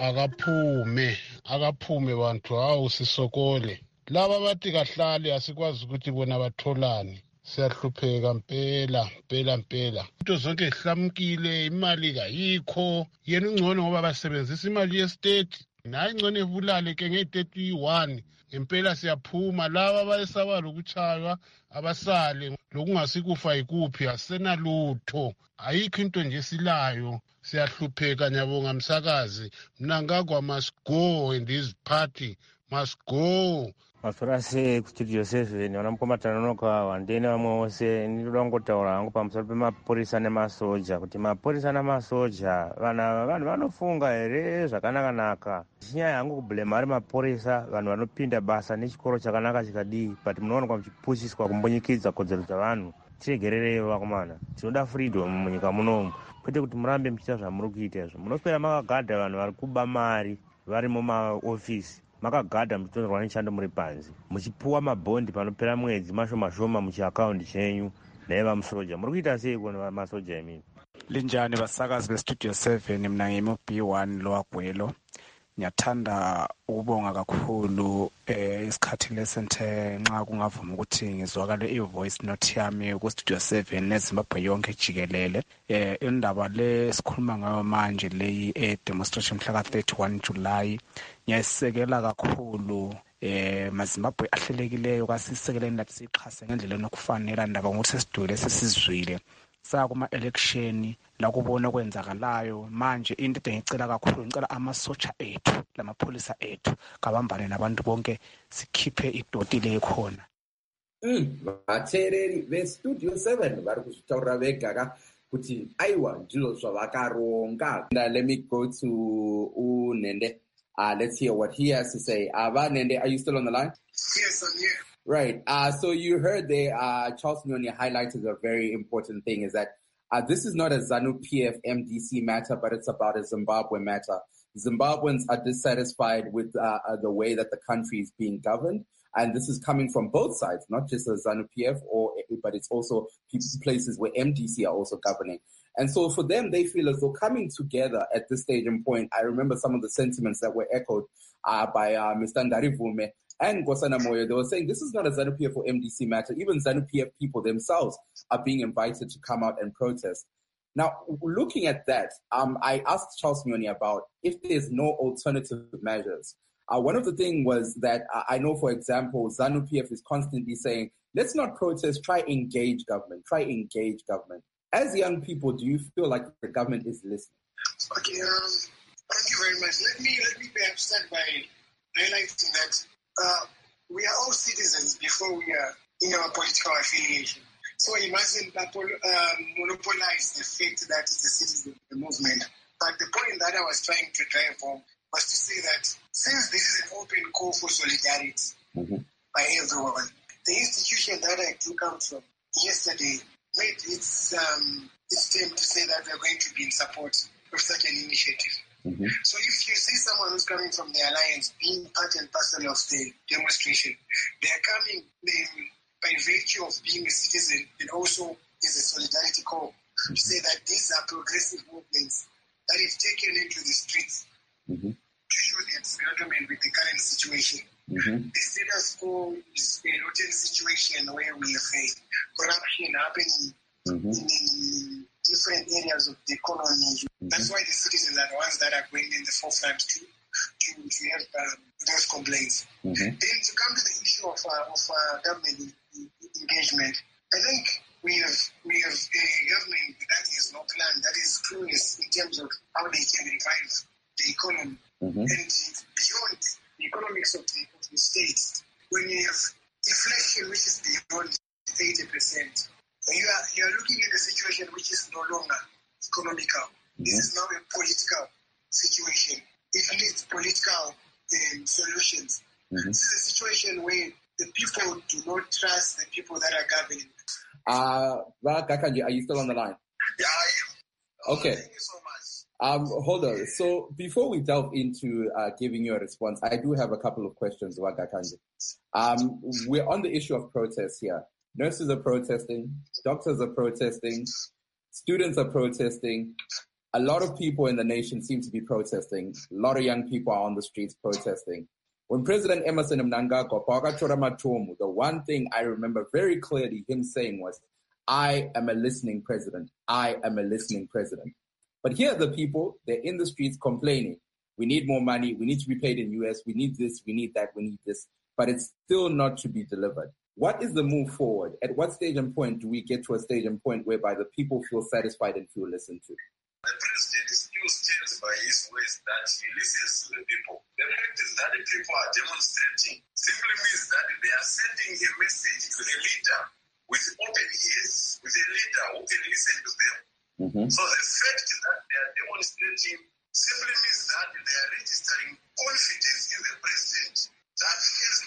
akaphume akaphume bantu hawu sisokole laba bathi kahlali asikwazi ukuthi bona batholani. Siyahlupheka mpela mpela mpela into zonke ihlamukile imali kayikho yena ungcono ngoba basebenzisa imali yestate naye ngcono evulale ke nge-thirty-one ngempela siyaphuma laba bayesabala ukuchaywa abasale lokungasikufa ikuphi asenalutho ayikho into nje silayo siyahlupheka nyabonga msakazi Mnangagwa must go and his party must go. Masurasi kustudio seven wanamkomatana noka wandene wamwe wose nilongotaura hangu pamusoro pemaporisa nemasoja kuti maporisa nemasoja vana vanhu vanofunga here zvakanaka-naka. Chinyaya yangu kublema ari maporisa vanhu vanopinda basa nechikoro chakanaka chikadii but munowanikwa muchipushiswa kumbonyikidza kodzero dzavanhu. Tiregerereyo vakomana tinoda freedom munyika munomu kwete kuti murambe muchiita zvamuri kuita izvo munopera makagadha vanhu vari kuba mari vari mumaofisi makagadha muchitonzerwa nechando muri panzi muchipuwa mabhondi panopera mwedzi mashoma shoma muchiakaundi chenyu naiva musoja muri kuita sei kuona masoja emini linjani vasakazi vestudio seven mna ngimo B one lowagwelo. Ngiyathanda ukubonga kakhulu eh isikhathi lesenthe nxa kungavuma ukuthi ngizwakale ivoice note yami ku Studio seven neZimbabwe yonke jikelele. Eh indaba le sikhuluma ngayo manje leyi e demonstration mhla ka thirty-one July ngiyayisekela kakhulu. Eh maZimbabwe ahlelekileyo kasisekeleni lathi sixhase ngendlela enokufanele ndaba ngokuthi sesidwele sesizwile sakuma election la kubona kwenzakalayo manje into engicela kakhulu ngicela amasotsha ethu lamapholisa ethu kabambane nabantu bonke sikhiphe idoti le khona. Mm, bathereri be Studio seven bari kusitaura vega ka kuti aiwa ndizvo zvavakaronga. Let me go to Unende. Uh, let's hear what he has to say. Ava Nende, are you still on the line? Yes, I'm here. Right. Uh, so you heard there, uh, Charles Nyoni highlighted a very important thing, is that uh, this is not a ZANU-P F M D C matter, but it's about a Zimbabwe matter. Zimbabweans are dissatisfied with uh, uh, the way that the country is being governed. And this is coming from both sides, not just the ZANU-P F, or, but it's also places where M D C are also governing. And so for them, they feel as though coming together at this stage and point, I remember some of the sentiments that were echoed uh, by uh, Mister Ndarivume and Nkosana Moyo. They were saying this is not a ZANU-P F or M D C matter. Even ZANU-P F people themselves are being invited to come out and protest. Now, looking at that, um, I asked Charles Nyoni about if there's no alternative measures. Uh, one of the things was that uh, I know, for example, ZANU-P F is constantly saying, let's not protest, try engage government, try engage government. As young people, do you feel like the government is listening? Okay, um, thank you very much. Let me let me perhaps start by highlighting that uh, we are all citizens before we are in our political affiliation. So we mustn't um, monopolize the fact that it's a citizen movement. But the point that I was trying to drive home was to say that since this is an open call for solidarity mm-hmm. by everyone, the institution that I took out from yesterday made its um, its attempt to say that we're going to be in support of such an initiative. Mm-hmm. So if you see someone who's coming from the alliance being part and parcel of the demonstration, they're coming um, by virtue of being a citizen and also is a solidarity call mm-hmm. to say that these are progressive movements that have taken into the streets mm-hmm. to show their disagreement with the current situation. Mm-hmm. The status quo is a rotten situation where we have a corruption happening mm-hmm. in, in different areas of the economy. Mm-hmm. That's why the citizens are the ones that are going in the forefront to to, to have um, those complaints. Mm-hmm. Then to come to the issue of uh, of uh, government engagement, I think we have we have a government that has no plan, that is clueless in terms of how they can revive the economy mm-hmm. and beyond the economics of the, of the state. When you have inflation which is beyond eighty percent, you are you are looking at a situation which is no longer economical. Mm-hmm. This is now a political situation. It needs political um, solutions. Mm-hmm. This is a situation where the people do not trust the people that are governing. Uh, Gakanji, are you still on the line? Yeah, I am. Okay. Thank you so much. Um, hold on. So before we delve into uh, giving you a response, I do have a couple of questions, Wagakanji. Um, we're on the issue of protests here. Nurses are protesting, doctors are protesting, students are protesting. A lot of people in the nation seem to be protesting. A lot of young people are on the streets protesting. When President Emerson Mnangagwa, the one thing I remember very clearly him saying was, I am a listening president. I am a listening president. But here are the people, they're in the streets complaining. We need more money. We need to be paid in U S. We need this. We need that. We need this. But it's still not to be delivered. What is the move forward? At what stage and point do we get to a stage and point whereby the people feel satisfied and feel listened to? The president still stands by his ways that he listens to the people. The fact is that the people are demonstrating simply means that they are sending a message to the leader with open ears, with a leader who can listen to them. Mm-hmm. So the fact that they are demonstrating simply means that they are registering confidence in the president that has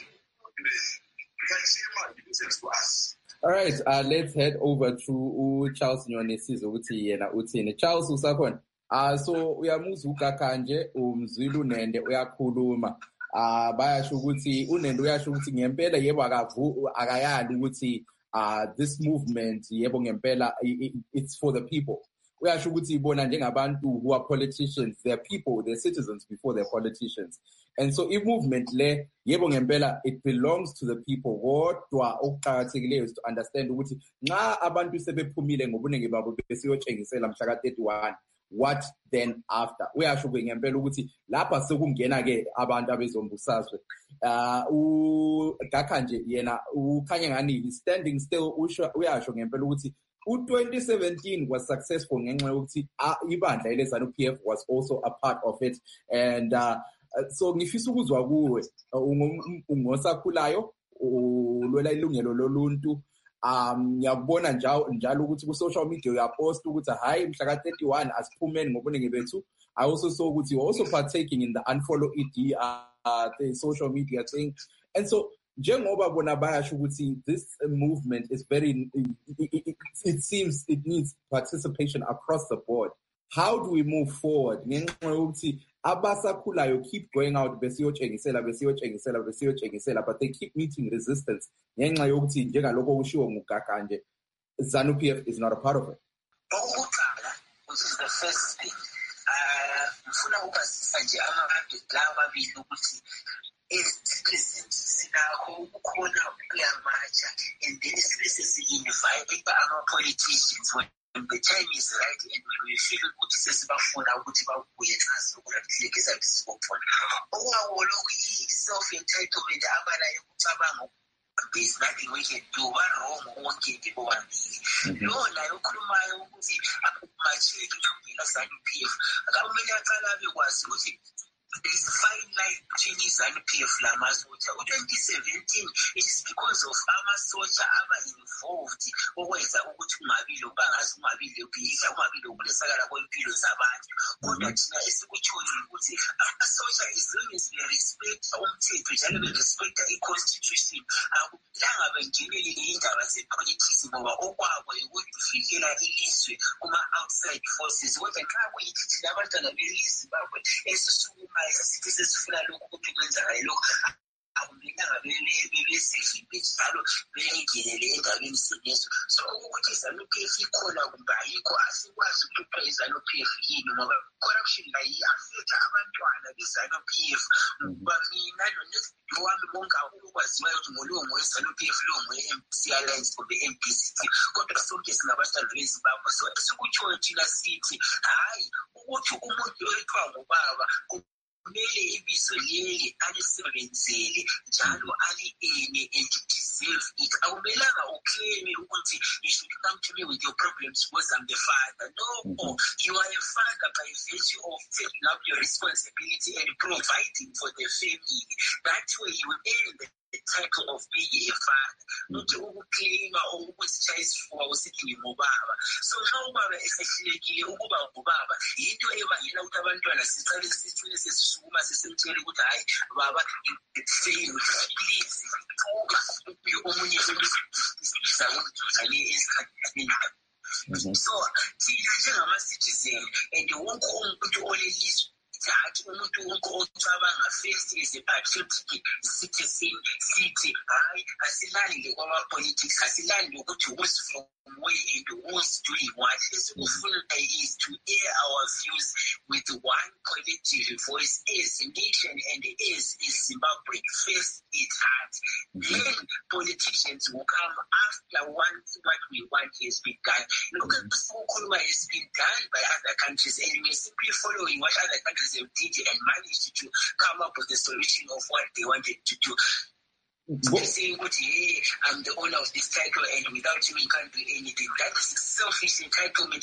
listens to us. All right, uh, let's head over to uh, Charles Nyoni Sizobuti yena uthini. Charles usakhona. Uh, so uyamuzuka kanje umzwilu Nende uyakhuluma. Uh, bayasho ukuthi uNende uyasho ukuthi ngempela yebo akavu akayali ukuthi uh, this movement yebo ngempela it's for the people. Uyasho ukuthi ibona njengabantu who are politicians, they're people, they're citizens before they're politicians. And so if movement le yebo ngempela it belongs to the people. Kodwa okuqhakathekileyo is to understand ukuthi nxa abantu sebephumile ngobunengi babo besiyotshengisela mhla ka thirty-one, what then after? Uyasho ngempela ukuthi lapha sekungena ke abantu abezombusazwe. Uh uGakhanje yena ukhanya ngani standing still uyasho ngempela ukuthi U twenty seventeen was successful ngenxa yokuthi ibandla ele ZANU-P F was also a part of it. And uh, so ngifisa ukuzwa kuwe ungosakhulayo ulwela ilungelo loluntu um ngiyakubona njalo njalo ukuthi ku social media uyapost ukuthi hayi mhla ka thirty-one asiphumeni ngobuningi bethu. I also saw ukuthi you also partaking in the unfollow E D uh the social media thing. And so njengoba bona bayasho ukuthi this movement is very it, it, it, it seems it needs participation across the board. How do we move forward? Ngenxa yokuthi abasakhulayo keep going out besiyotshengisela besiyotshengisela besiyotshengisela but they keep meeting resistance ngenxa yokuthi njengalokho kushiwo nguGaga nje ZANU P F is not a part of it. Okokuqala, which is the first thing, uh ngifuna ukubazisa nje ama-update lawa amabili ukuthi as-citizens sinakho ukukhona ukuyamatsha and then sibe sesi-invite ama-politicians when the time is right and when we feel ukuthi sesibafuna ukuthi babuye nxa sokuthi sibofuna. Okwawolokhu i-self-entitlement abalayo ukucabanga there's nothing we can do. One wrong wonke nje bobabili. Lo nayo okhulumayo ukuthi akumacheki njengoba ZANU P F akumele aqala abekwazi ukuthi there's a fine line between ZANU P F lamasotsha. twenty seventeen it is because of amasotsha aba involved okwenza ukuthi ungabili ubangazi ungabili ubhidla ungabili ukulesakala kwempilo zabantu. Kodwa thina esikutshoyo ukuthi amasotsha as long as we respect umthetho njalo we respect i-constitution akumelanga bengenelele indaba ze-politics ngoba okwabo ukuvikela ilizwe kuma-outside forces. Kodwa nxa kuyithi thina abantwana belizwe esisukumayo sithi sesifuna lokhu ukuthi kwenzakale lokhu akumelanga bebesefibe njalo bengenele endabeni zenezo. So ukuthi ZANU P F ikhona kumbe ayikho asikwazi ukuthiwa iZANU P F yini ngoba corruption la i-affecta abantwana beZANU P F. Ngoba mina nonezimpilo wami bonke ukwaziwayo ukuthi ngolungu weZANU P F longu we-M C Alliance kumbe M P C T kodwa sonke singabantwana beZimbabwe. So esikutshoyo thina sithi hayi ukuthi umuntu oyethiwa ngubaba kumele ibizo leli alisebenzele njalo ali-ene and deserve it. Akumelanga uclaim ukuthi you should come to me with your problems because I'm the father. No, mm-hmm. You are a father by virtue of taking up your responsibility and providing for the family. That way you earn the the title of being a father, not to claim or ukuzitshayisa isifuba usithi ngingubaba. So nxa ubaba esehlulekile ukuba ngubaba yinto ebangela ukuthi abantwana sicale sithule sesisukuma sesemtshela ukuthi hayi baba fail please uba omunye umzali esikhathini. So thina njengama-citizen and wonke umuntu olelizwe that umuntu wonke ocabanga first is a patriotic citizen sithi hayi asilalile kwama-politics asilalile ukuthi who's from where and who's doing what. Esikufuna is to air our views with one collective voice as a nation and as a Zimbabwe first it had. Then politicians will come after once what we want has been done. Look at the so-called has been done by other countries and we're simply following what other countries have did and managed to come up with a solution of what they wanted to do. What? Saying, hey, I'm the owner of this title and without you, we can't do anything. That is selfish entitlement.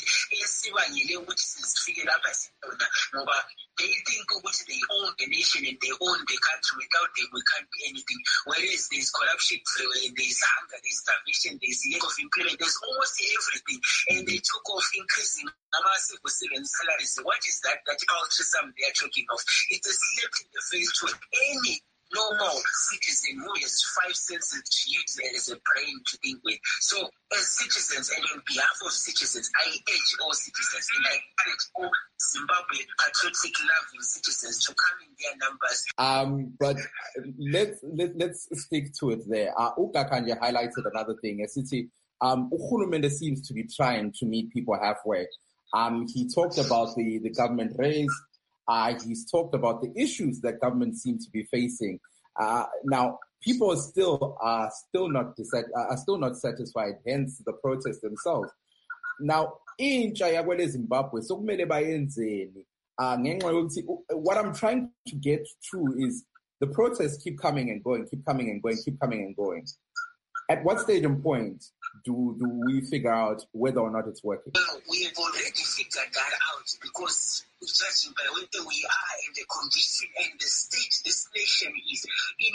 They think which they own the nation and they own the country. Without them, we can't do anything. Whereas there's corruption, there's hunger, there's starvation, there's lack of employment, there's almost everything. And they talk of increasing civil salaries. What is that? That altruism they are talking of. It's a slap in the face to any normal citizen who has five senses to use as a brain to think with. So, as citizens and on behalf of citizens, I urge all citizens and I urge all Zimbabwe patriotic loving citizens to come in their numbers. Um, but let's let, let's stick to it there. Uh, uGaga highlighted another thing. A city, um, Uhulumende seems to be trying to meet people halfway. Um, he talked about the the government raise. Uh, he's talked about the issues that government seems to be facing. Uh, now, people are still are still not dissat- are still not satisfied. Hence, the protests themselves. Now, in Zimbabwe, so uh, what I'm trying to get through is the protests keep coming and going, keep coming and going, keep coming and going. At what stage and point do do we figure out whether or not it's working? Well, we have already figured that out because judging by where we are and the condition and the state this nation is, you know,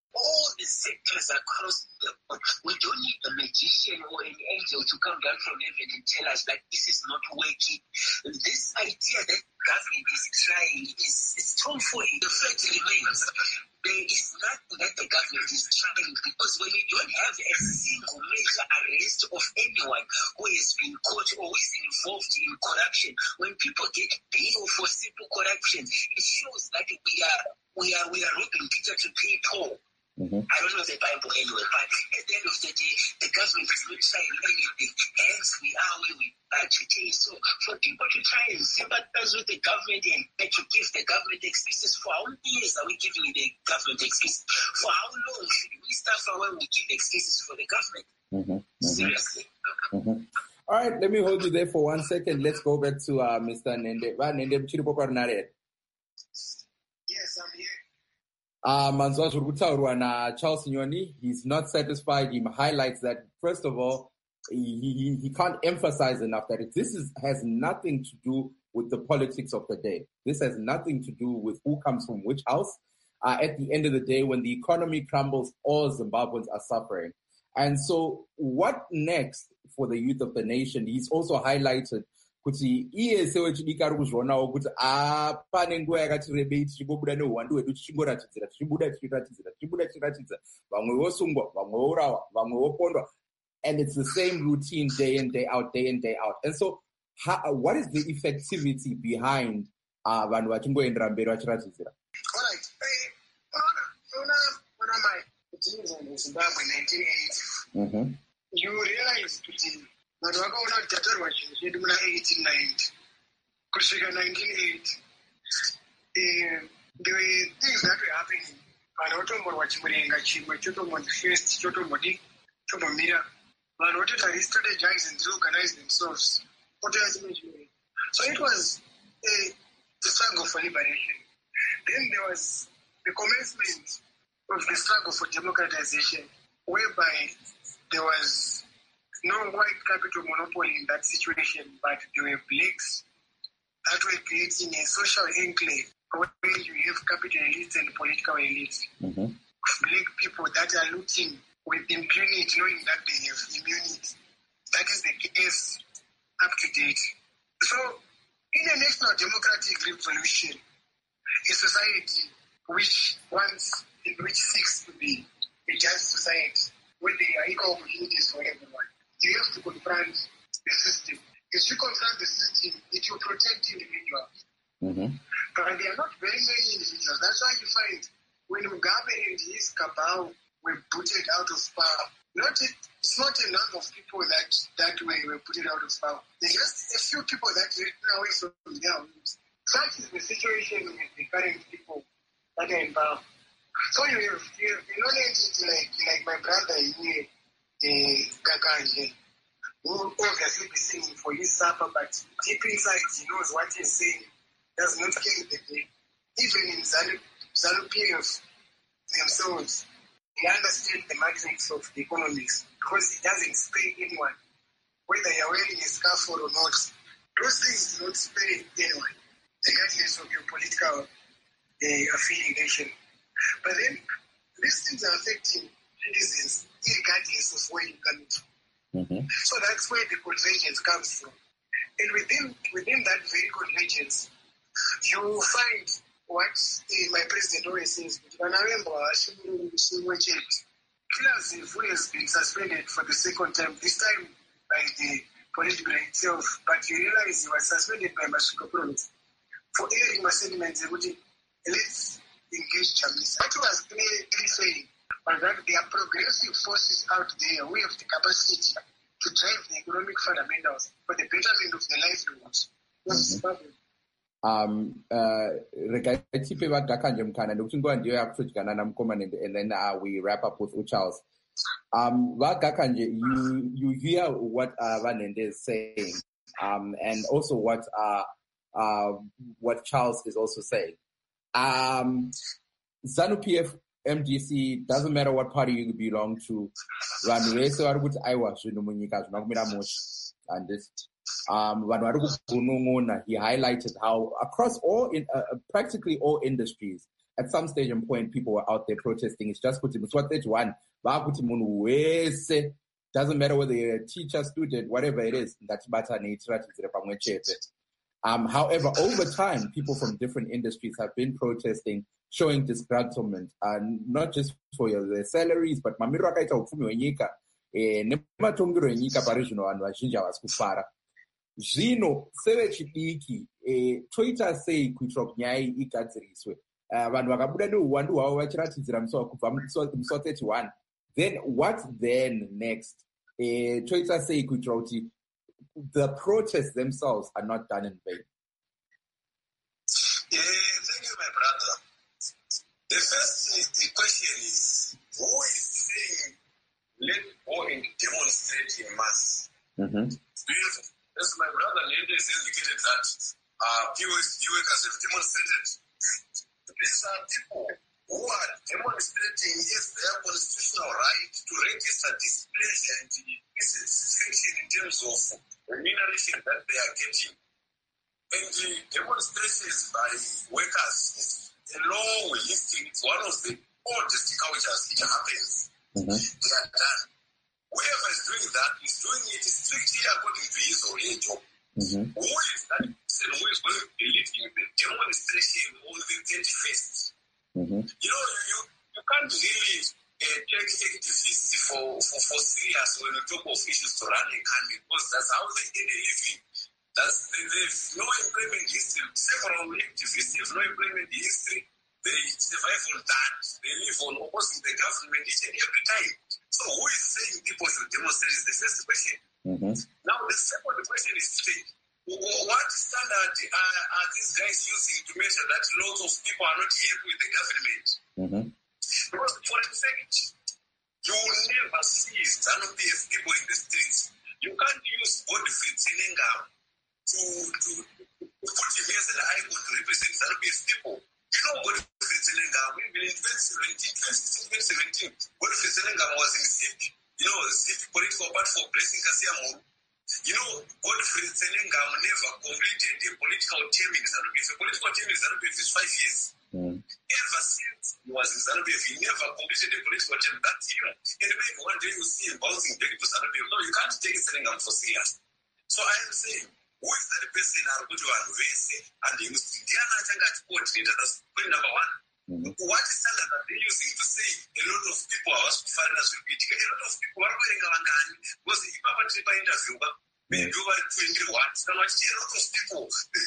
all the sectors across the board. We don't need a magician or an angel to come down from heaven and tell us that this is not working. This idea that government is trying is, is tomfoolery. The fact remains, there is nothing that the government is trying, because when you don't have a single major arrest of anyone who has been caught or who is involved in corruption, when people get bail for simple corruption, it shows that we are we are we are robbing Peter to pay Paul. Mm-hmm. I don't know the Bible anyway, but at the end of the day, the government is not trying anything. Hence, we are where we are today. So, for people to try and sympathize with the government and to give the government excuses, for how many years are we giving the government excuses? For how long should we suffer when we give excuses for the government? Mm-hmm. Mm-hmm. Seriously. Mm-hmm. All right, let me hold you there for one second. Let's go back to uh, Mister Nende. Nende, yes, I'm here. Uh, Manzwa Zurgutaurwa na Charles Nyoni, he's not satisfied. He highlights that, first of all, he, he, he can't emphasize enough that it, this is, has nothing to do with the politics of the day. This has nothing to do with who comes from which house. Uh, at the end of the day, when the economy crumbles, all Zimbabweans are suffering. And so what next for the youth of the nation? He's also highlighted kuti iye sewechidiki ari kuzvionawo kuti apane nguva yakati rebei tichimbobuda neuwandu hwedu tichimboratidzira tichibuda tichiratidzira tichibuda tichiratidza vamwe vosungwa vamwe vourawa vamwe vopondwa, and it's the same routine day in day out day in day out. And so how, what is the effectivity behind uh, vanhu vachimboendera mberi vachiratidzira? Alright, una mai kutiinza muZimbabwe nineteen eighty, mm-hmm. you realize kuti vanhu vakaona kuti tatorwa chinhu chedu muna eighteen ninety kusvika nineteen eighty. Um, there were things that were happening. Vanhu votomborwa chimurenga chimwe chotombonzi first chotombodi chombomira. Vanhu votota re-strategize and reorganize themselves. So it was a, a struggle for liberation. Then there was the commencement of the struggle for democratization, whereby there was no white capital monopoly in that situation, but there were blacks that were creating a social enclave where you have capital elites and political elites. Mm-hmm. Black people that are looting with impunity, knowing that they have immunity. That is the case up to date. So, in a national democratic revolution, a society which wants, which seeks to be a just society, where there are equal opportunities for everyone, you have to confront the system. If you confront the system, it will protect individuals. Mm-hmm. But there are not very many individuals. That's why you find when Mugabe and his cabal were booted out of power, not a, it's not a number of people that, that were, were booted out of power. There's just a few people that ran away from their homes. Such is the situation with the current people that are in power. So you have, you have you know, like, like my brother here, uh, Kakanje, who obviously be singing for his supper, but deep inside he knows what he's saying does not carry the day. Even in ZANU P F themselves, they understand the matrix of the economics because it doesn't spare anyone, whether you're wearing a scarf or not. Those things do not spare anyone, regardless of your political uh, affiliation. But then, these things are affecting citizens regardless of where you're coming from. Mm-hmm. So that's where the convergence comes from. And within within that very convergence, you will find what uh, my president always says, Kilaziv, who has been suspended for the second time, this time by the Politburo itself, but you realize he was suspended by Mashuka Province for airing my sentiments, let's engage Chamisa. That was clearly saying but that there are progressive forces out there who have the capacity to drive the economic fundamentals for the betterment of the livelihoods. Mm-hmm. Um, uh, regaitsipe vagakanje mukana nekuti nguva ndiyo yakutodyana namukoma, and then uh, we wrap up with Charles. Um, vagakanje, you you hear what uh, Vanende is saying, um, and also what uh, uh, what Charles is also saying. Um, ZANU P F M D C, doesn't matter what party you belong to. Vanhu vese vari kuti aiwa zvinhu munyika zvina kumira mushe. And this, um, vanhu vari kugunun'una. He highlighted how across all in uh, practically all industries, at some stage and point, people were out there protesting. It's just kuti Muswa thirty-one, vakuti munhu wese, doesn't matter whether you're a teacher, student, whatever it is, um, however, over time, people from different industries have been protesting, showing disgruntlement, and not just for their salaries, but mamiro akaita upfumi hwenyika, nematongero enyika parizvino vanhu vazhinji havasi kufara. Zvino sevechidiki toita sei kuitira kuti nyaya iyi igadziriswe? Vanhu vakabuda neuwandu hwavo vachiratidzira kubva musi thirty-one. Then what then next? Toita sei kuitira kuti the protests themselves are not done in vain? Yeah, thank you, my brother. The first the question is, who is saying let go and demonstrate in mass? Mm-hmm. As my brother Nende has indicated that uh, P O S D workers have demonstrated. These are people who are demonstrating yes, their constitutional right to register displeasure and dissatisfaction in terms of remuneration that they are getting. And the demonstrations by workers is a long listing. It's one of the oldest cultures. It happens. Mm-hmm. They are done. Whoever is doing that is doing it strictly according to his or her job. Mm-hmm. Who is that person who is going to be leading the demonstration on the thirty-first? Mm-hmm. You know, you, you can't really uh, take activists for, for, for serious when you talk of issues to run a country, because that's how they earn a living. That's, they, there's no employment history. Several activists have no employment history. They survive on that. They live on opposing the government each and every time. So who is saying people should demonstrate is the first question. Mm-hmm. Now the second question is today, what standard are, are these guys using to measure that lots of people are not happy with the government? Mm-hmm. Because for a fact, you will never see ZANU-P F people in the streets. You can't use Godfrey Tsenengam to, to, to put him as an icon to represent ZANU-P F people. You know Godfrey Tsenengam, even in twenty seventeen, twenty seventeen, Godfrey Tsenengam was in Z I P, you know, Z I P political party for Blessing Kasiamuru. You know, Godfrey Tsenengam never completed a political term in ZANU-P F. A political term in ZANU-P F is five years. Mm. Ever since he was in ZANU-P F, he never completed a political term. That's him. And maybe one day you see him bouncing back to ZANU-P F. No, you can't take Tsenengam for serious. So I am saying, who is that person who are Vese and the Indiana Changati coordinator? That's point number one. Mm-hmm. What standard are they using to say a lot of people are foreigners will be a lot of people are wearing a langani because if I want to interview, maybe over twenty-one, so much a lot of people.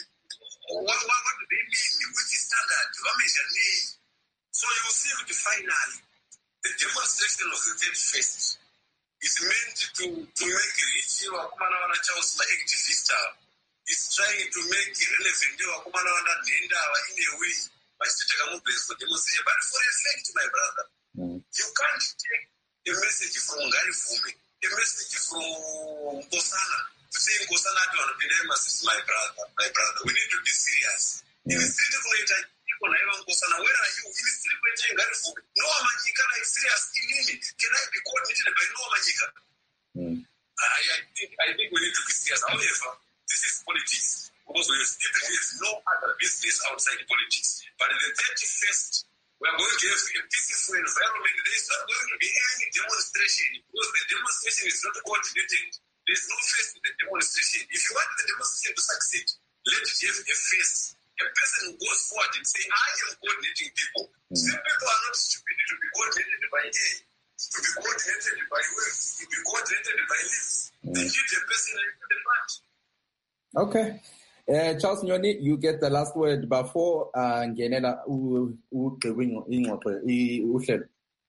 What, what, what do they mean? Which standard? What measure name? So you will see with the finally, the demonstration of the thirty-first is meant to, to make rich Wakumana Charles like activist. It's trying to make relevant Wakumana Nenda in a way. But for demonstration. But for a fact, my brother, mm. you can't take a message from Ngari Fume, a message from Kosana, to say Kosana to an is my brother, my brother. We need to be serious. Mm. If it's still later, people are Kosana, where are you? If it's still later, Ngari Fume, no Amanyika is serious in me. Can I be coordinated by no Amanyika? Mm. I, I think I think we need to be serious. However, this is politics. Because we have no other business outside politics. But the thirty-first, we are going to have a peaceful environment. There is not going to be any demonstration because the demonstration is not coordinated. There is no face in the demonstration. If you want the demonstration to succeed, let it have a face. A person who goes forward and say, I am coordinating people. Mm. Some people are not stupid to be coordinated by A, to be coordinated by waves, to be coordinated by leaves. Mm. They need a person like the bunch. Okay. Uh, Charles Nyoni, you get the last word before uh, Ngenela ugqiba ingxoxo uhlelo.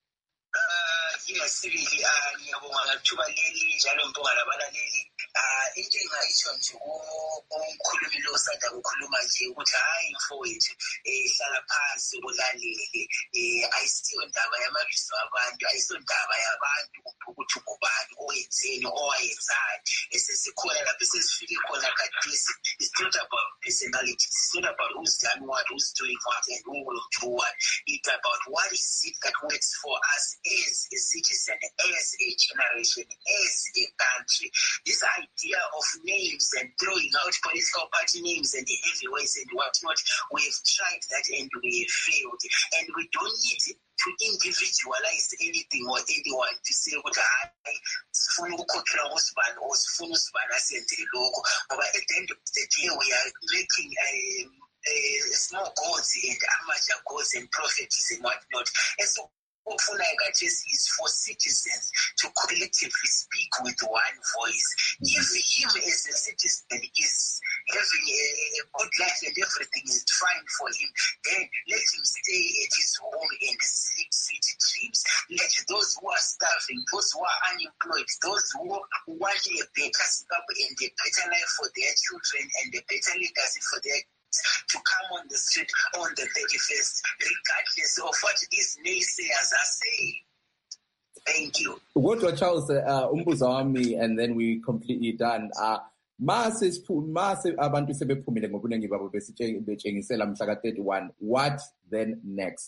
Yes, ngiyabonga thuba leli njalo ngibonga labalaleli. Into engayisho nje umkhulumi lo osanda ukukhuluma nje ukuthi hayi mfowethu hlala phansi ulalele ayisiyo ndaba yamabizo abantu ayisiyo ndaba yabantu ukuthi ngubani wenzeni owayenzani esesikhona lapho esesifike khona khathesi. It's not about personality, it's not about who's done what, who's doing what, and who will do what. It's about what is it that works for us as a citizen, as a generation, as a country. This idea of names and throwing out political party names and the heavyweights and whatnot, we've tried that and we have failed. And we don't need to individualize anything or anyone to say, what I sifuna ukukhokhela usibani or sifuna usibani asenzele lokho. But at the end of the day, we are making a, a small gods and amateur gods and prophets and whatnot. And so is for citizens to collectively speak with one voice. If him as a citizen is having a, a good life and everything is fine for him, then let him stay at his home and sleep sweet dreams. Let those who are starving, those who are unemployed, those who want a better Zimbabwe and a better life for their children and a better legacy for their to come on the street on the thirty-first, regardless of what these naysayers are saying. Thank you. Go to Charles uh, umbuzo wami, and then we completely done. Uh, mase mase abantu sebephumile ngobuningi babo besitshengisela mhla ka thirty-one. What then next?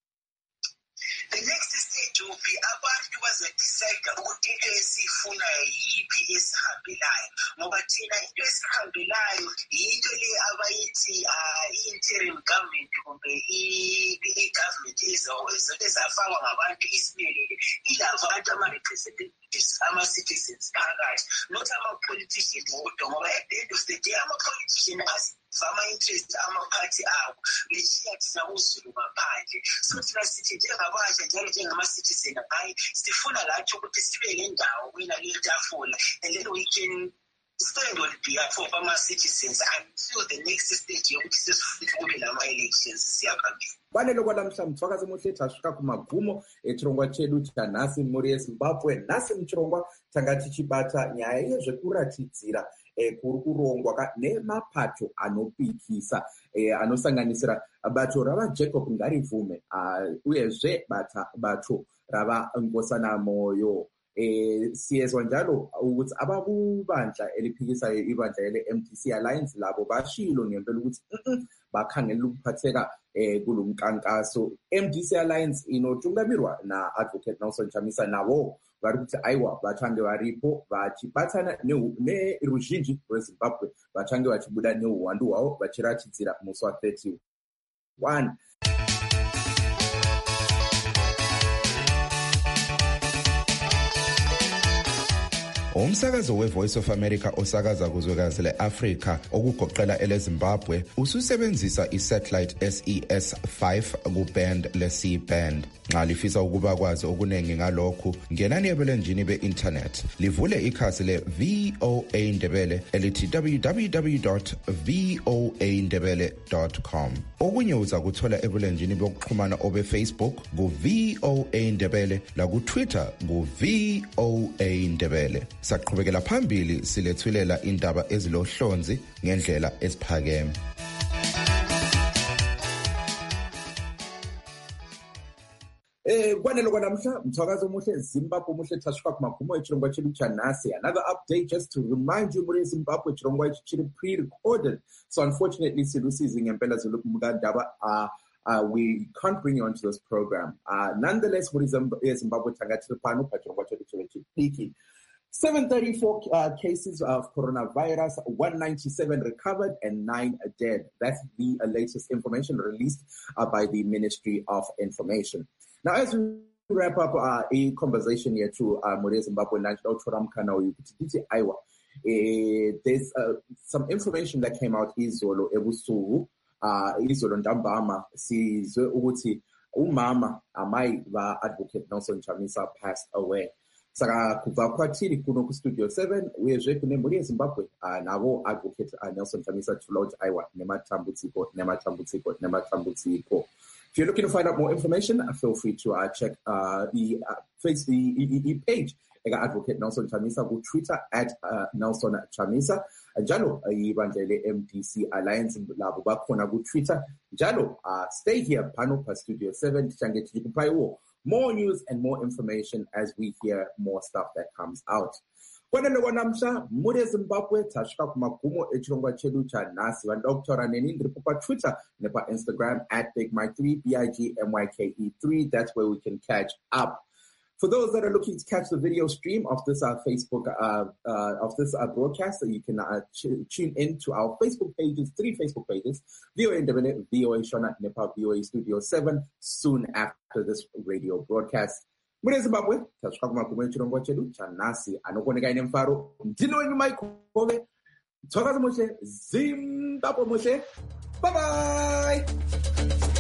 The next stage will be abantu bazadecide ukuthi into esifuna yiphi esihambelayo, ngoba thina into esihambelayo into le abayithi interim government kumbe i-government ezafakwa ngabantu isimelele ilava abantu ama-representatives ama-citizens phakathi, not ama-politicians kodwa, ngoba at the end of the day ama-politicians ama-interest amaphathi abo beshiya thina uzulu ngaphandle. So thina sithi njengabasha njalo njengama-citizen, hayi sifuna lathi ukuthi sibe lendawo kwina le tafula, and then we can stand on behalf of ama-citizens until the next stage yokuthi sesifike kube lama-elections siyaphambili. Kwanele kwalamhlanje twakaze muhle tashuka kumagumo echirongwa chedu cha nhasi muri yeZimbabwe. Nhasi muchirongwa tanga tichibata nyaya yezvekuratidzira eh, kuri kurongwa nemapato anopikisa eh, anosanganisira bato rava Jacob Ngarivume uh, uyezve bata bato rava Nkosana Moyo. Eh, siyezwa njalo ukuthi abakubandla eliphikisayo ibandla ele-M D C Alliance labo bashilo ngempela ukuthi bakhangela ukuphatheka eh kulomkankaso. M D C Alliance inotungamirwa na Advocate Nelson Chamisa, nabo vari kuti aiwa vachange varipo vachibatsana neruzhinji rweZimbabwe vachange vachibuda neuhwandu hwavo vachiratidzira musi wa thirty-one. Umsakazo we-Voice of America osakaza kuzwekazi le-Afrika okugoqela ele-Zimbabwe ususebenzisa i-satellite S E S five ku-band le-C band. Nxa lifisa ukuba kwazi okuningi ngalokhu, ngenani ebulenjini be-internet livule ikhasi le-V O A Ndebele elithi w w w dot v o a ndebele dot com. Okunye uza kuthola ebulenjini bokuxhumana obe-Facebook ku-V O A Ndebele laku-Twitter ku-V O A Ndebele. Saqhubekela phambili silethulela indaba ezilohlonzi ngendlela esiphakeme. Eh kwanele kwanamhla mthwakazo omuhle Zimbabwe muhle thashuka kumagumo echirongwa chedu cha nhasi. Another update just to remind you muri Zimbabwe chirongwa ichi chiri pre-recorded, so unfortunately silusizi ngempela zolumukandaba uh Uh, we can't bring you onto this program. Uh, nonetheless, muri Zimbabwe tangatiri pano pachirongwa chedu chechidiki. seven hundred thirty-four uh, cases of coronavirus, one hundred ninety-seven recovered, and nine dead. That's the uh, latest information released uh, by the Ministry of Information. Now, as we wrap up uh, a conversation here to uh, Muri Zimbabwe, Iowa, there's uh, some information that came out izolo ebusuku, uh, izolo ndambama sizwe ukuthi umama amai va Advocate Nelson Chamisa passed away. Saka kubva kwatiri kuno kustudio seven uyezve kune Muri yeZimbabwe uh, navo Advocate uh, Nelson Chamisa tulauti aiwa nematambudziko nematambudziko nematambudziko. If you're looking to find out more information, uh, feel free to uh, check uh, the uh, face the, the, the page ega Advocate Nelson Chamisa ku Twitter at uh, Nelson Chamisa. Njalo ibandla le-M D C Alliance labo bakhona ku Twitter. Njalo uh, stay here pano pa Studio seven tichange tichikupa iwo more news and more information as we hear more stuff that comes out. Kwanele wanamsha, Mure Zimbabwe, tashuka kumagumo echirongwa chedu cha nasi. Vanoda kutaura neni ndiri pa Twitter nepa Instagram at Big Mike three, B I G M Y K E three. That's where we can catch up. For those that are looking to catch the video stream of this uh, Facebook uh, uh, of this uh, broadcast, so you can uh, ch- tune in to our Facebook pages, three Facebook pages: V O A Independent, V O A Shona, Nepal, V O A Studio seven. Soon after this radio broadcast. Mune Zimbabwe, tashuka kumagumo echirongwa chedu cha nasi. Anokoneka ine mfaro, ndino wenyu Mike Kove. Tsoka Zimbabwe Moshe. Bye bye.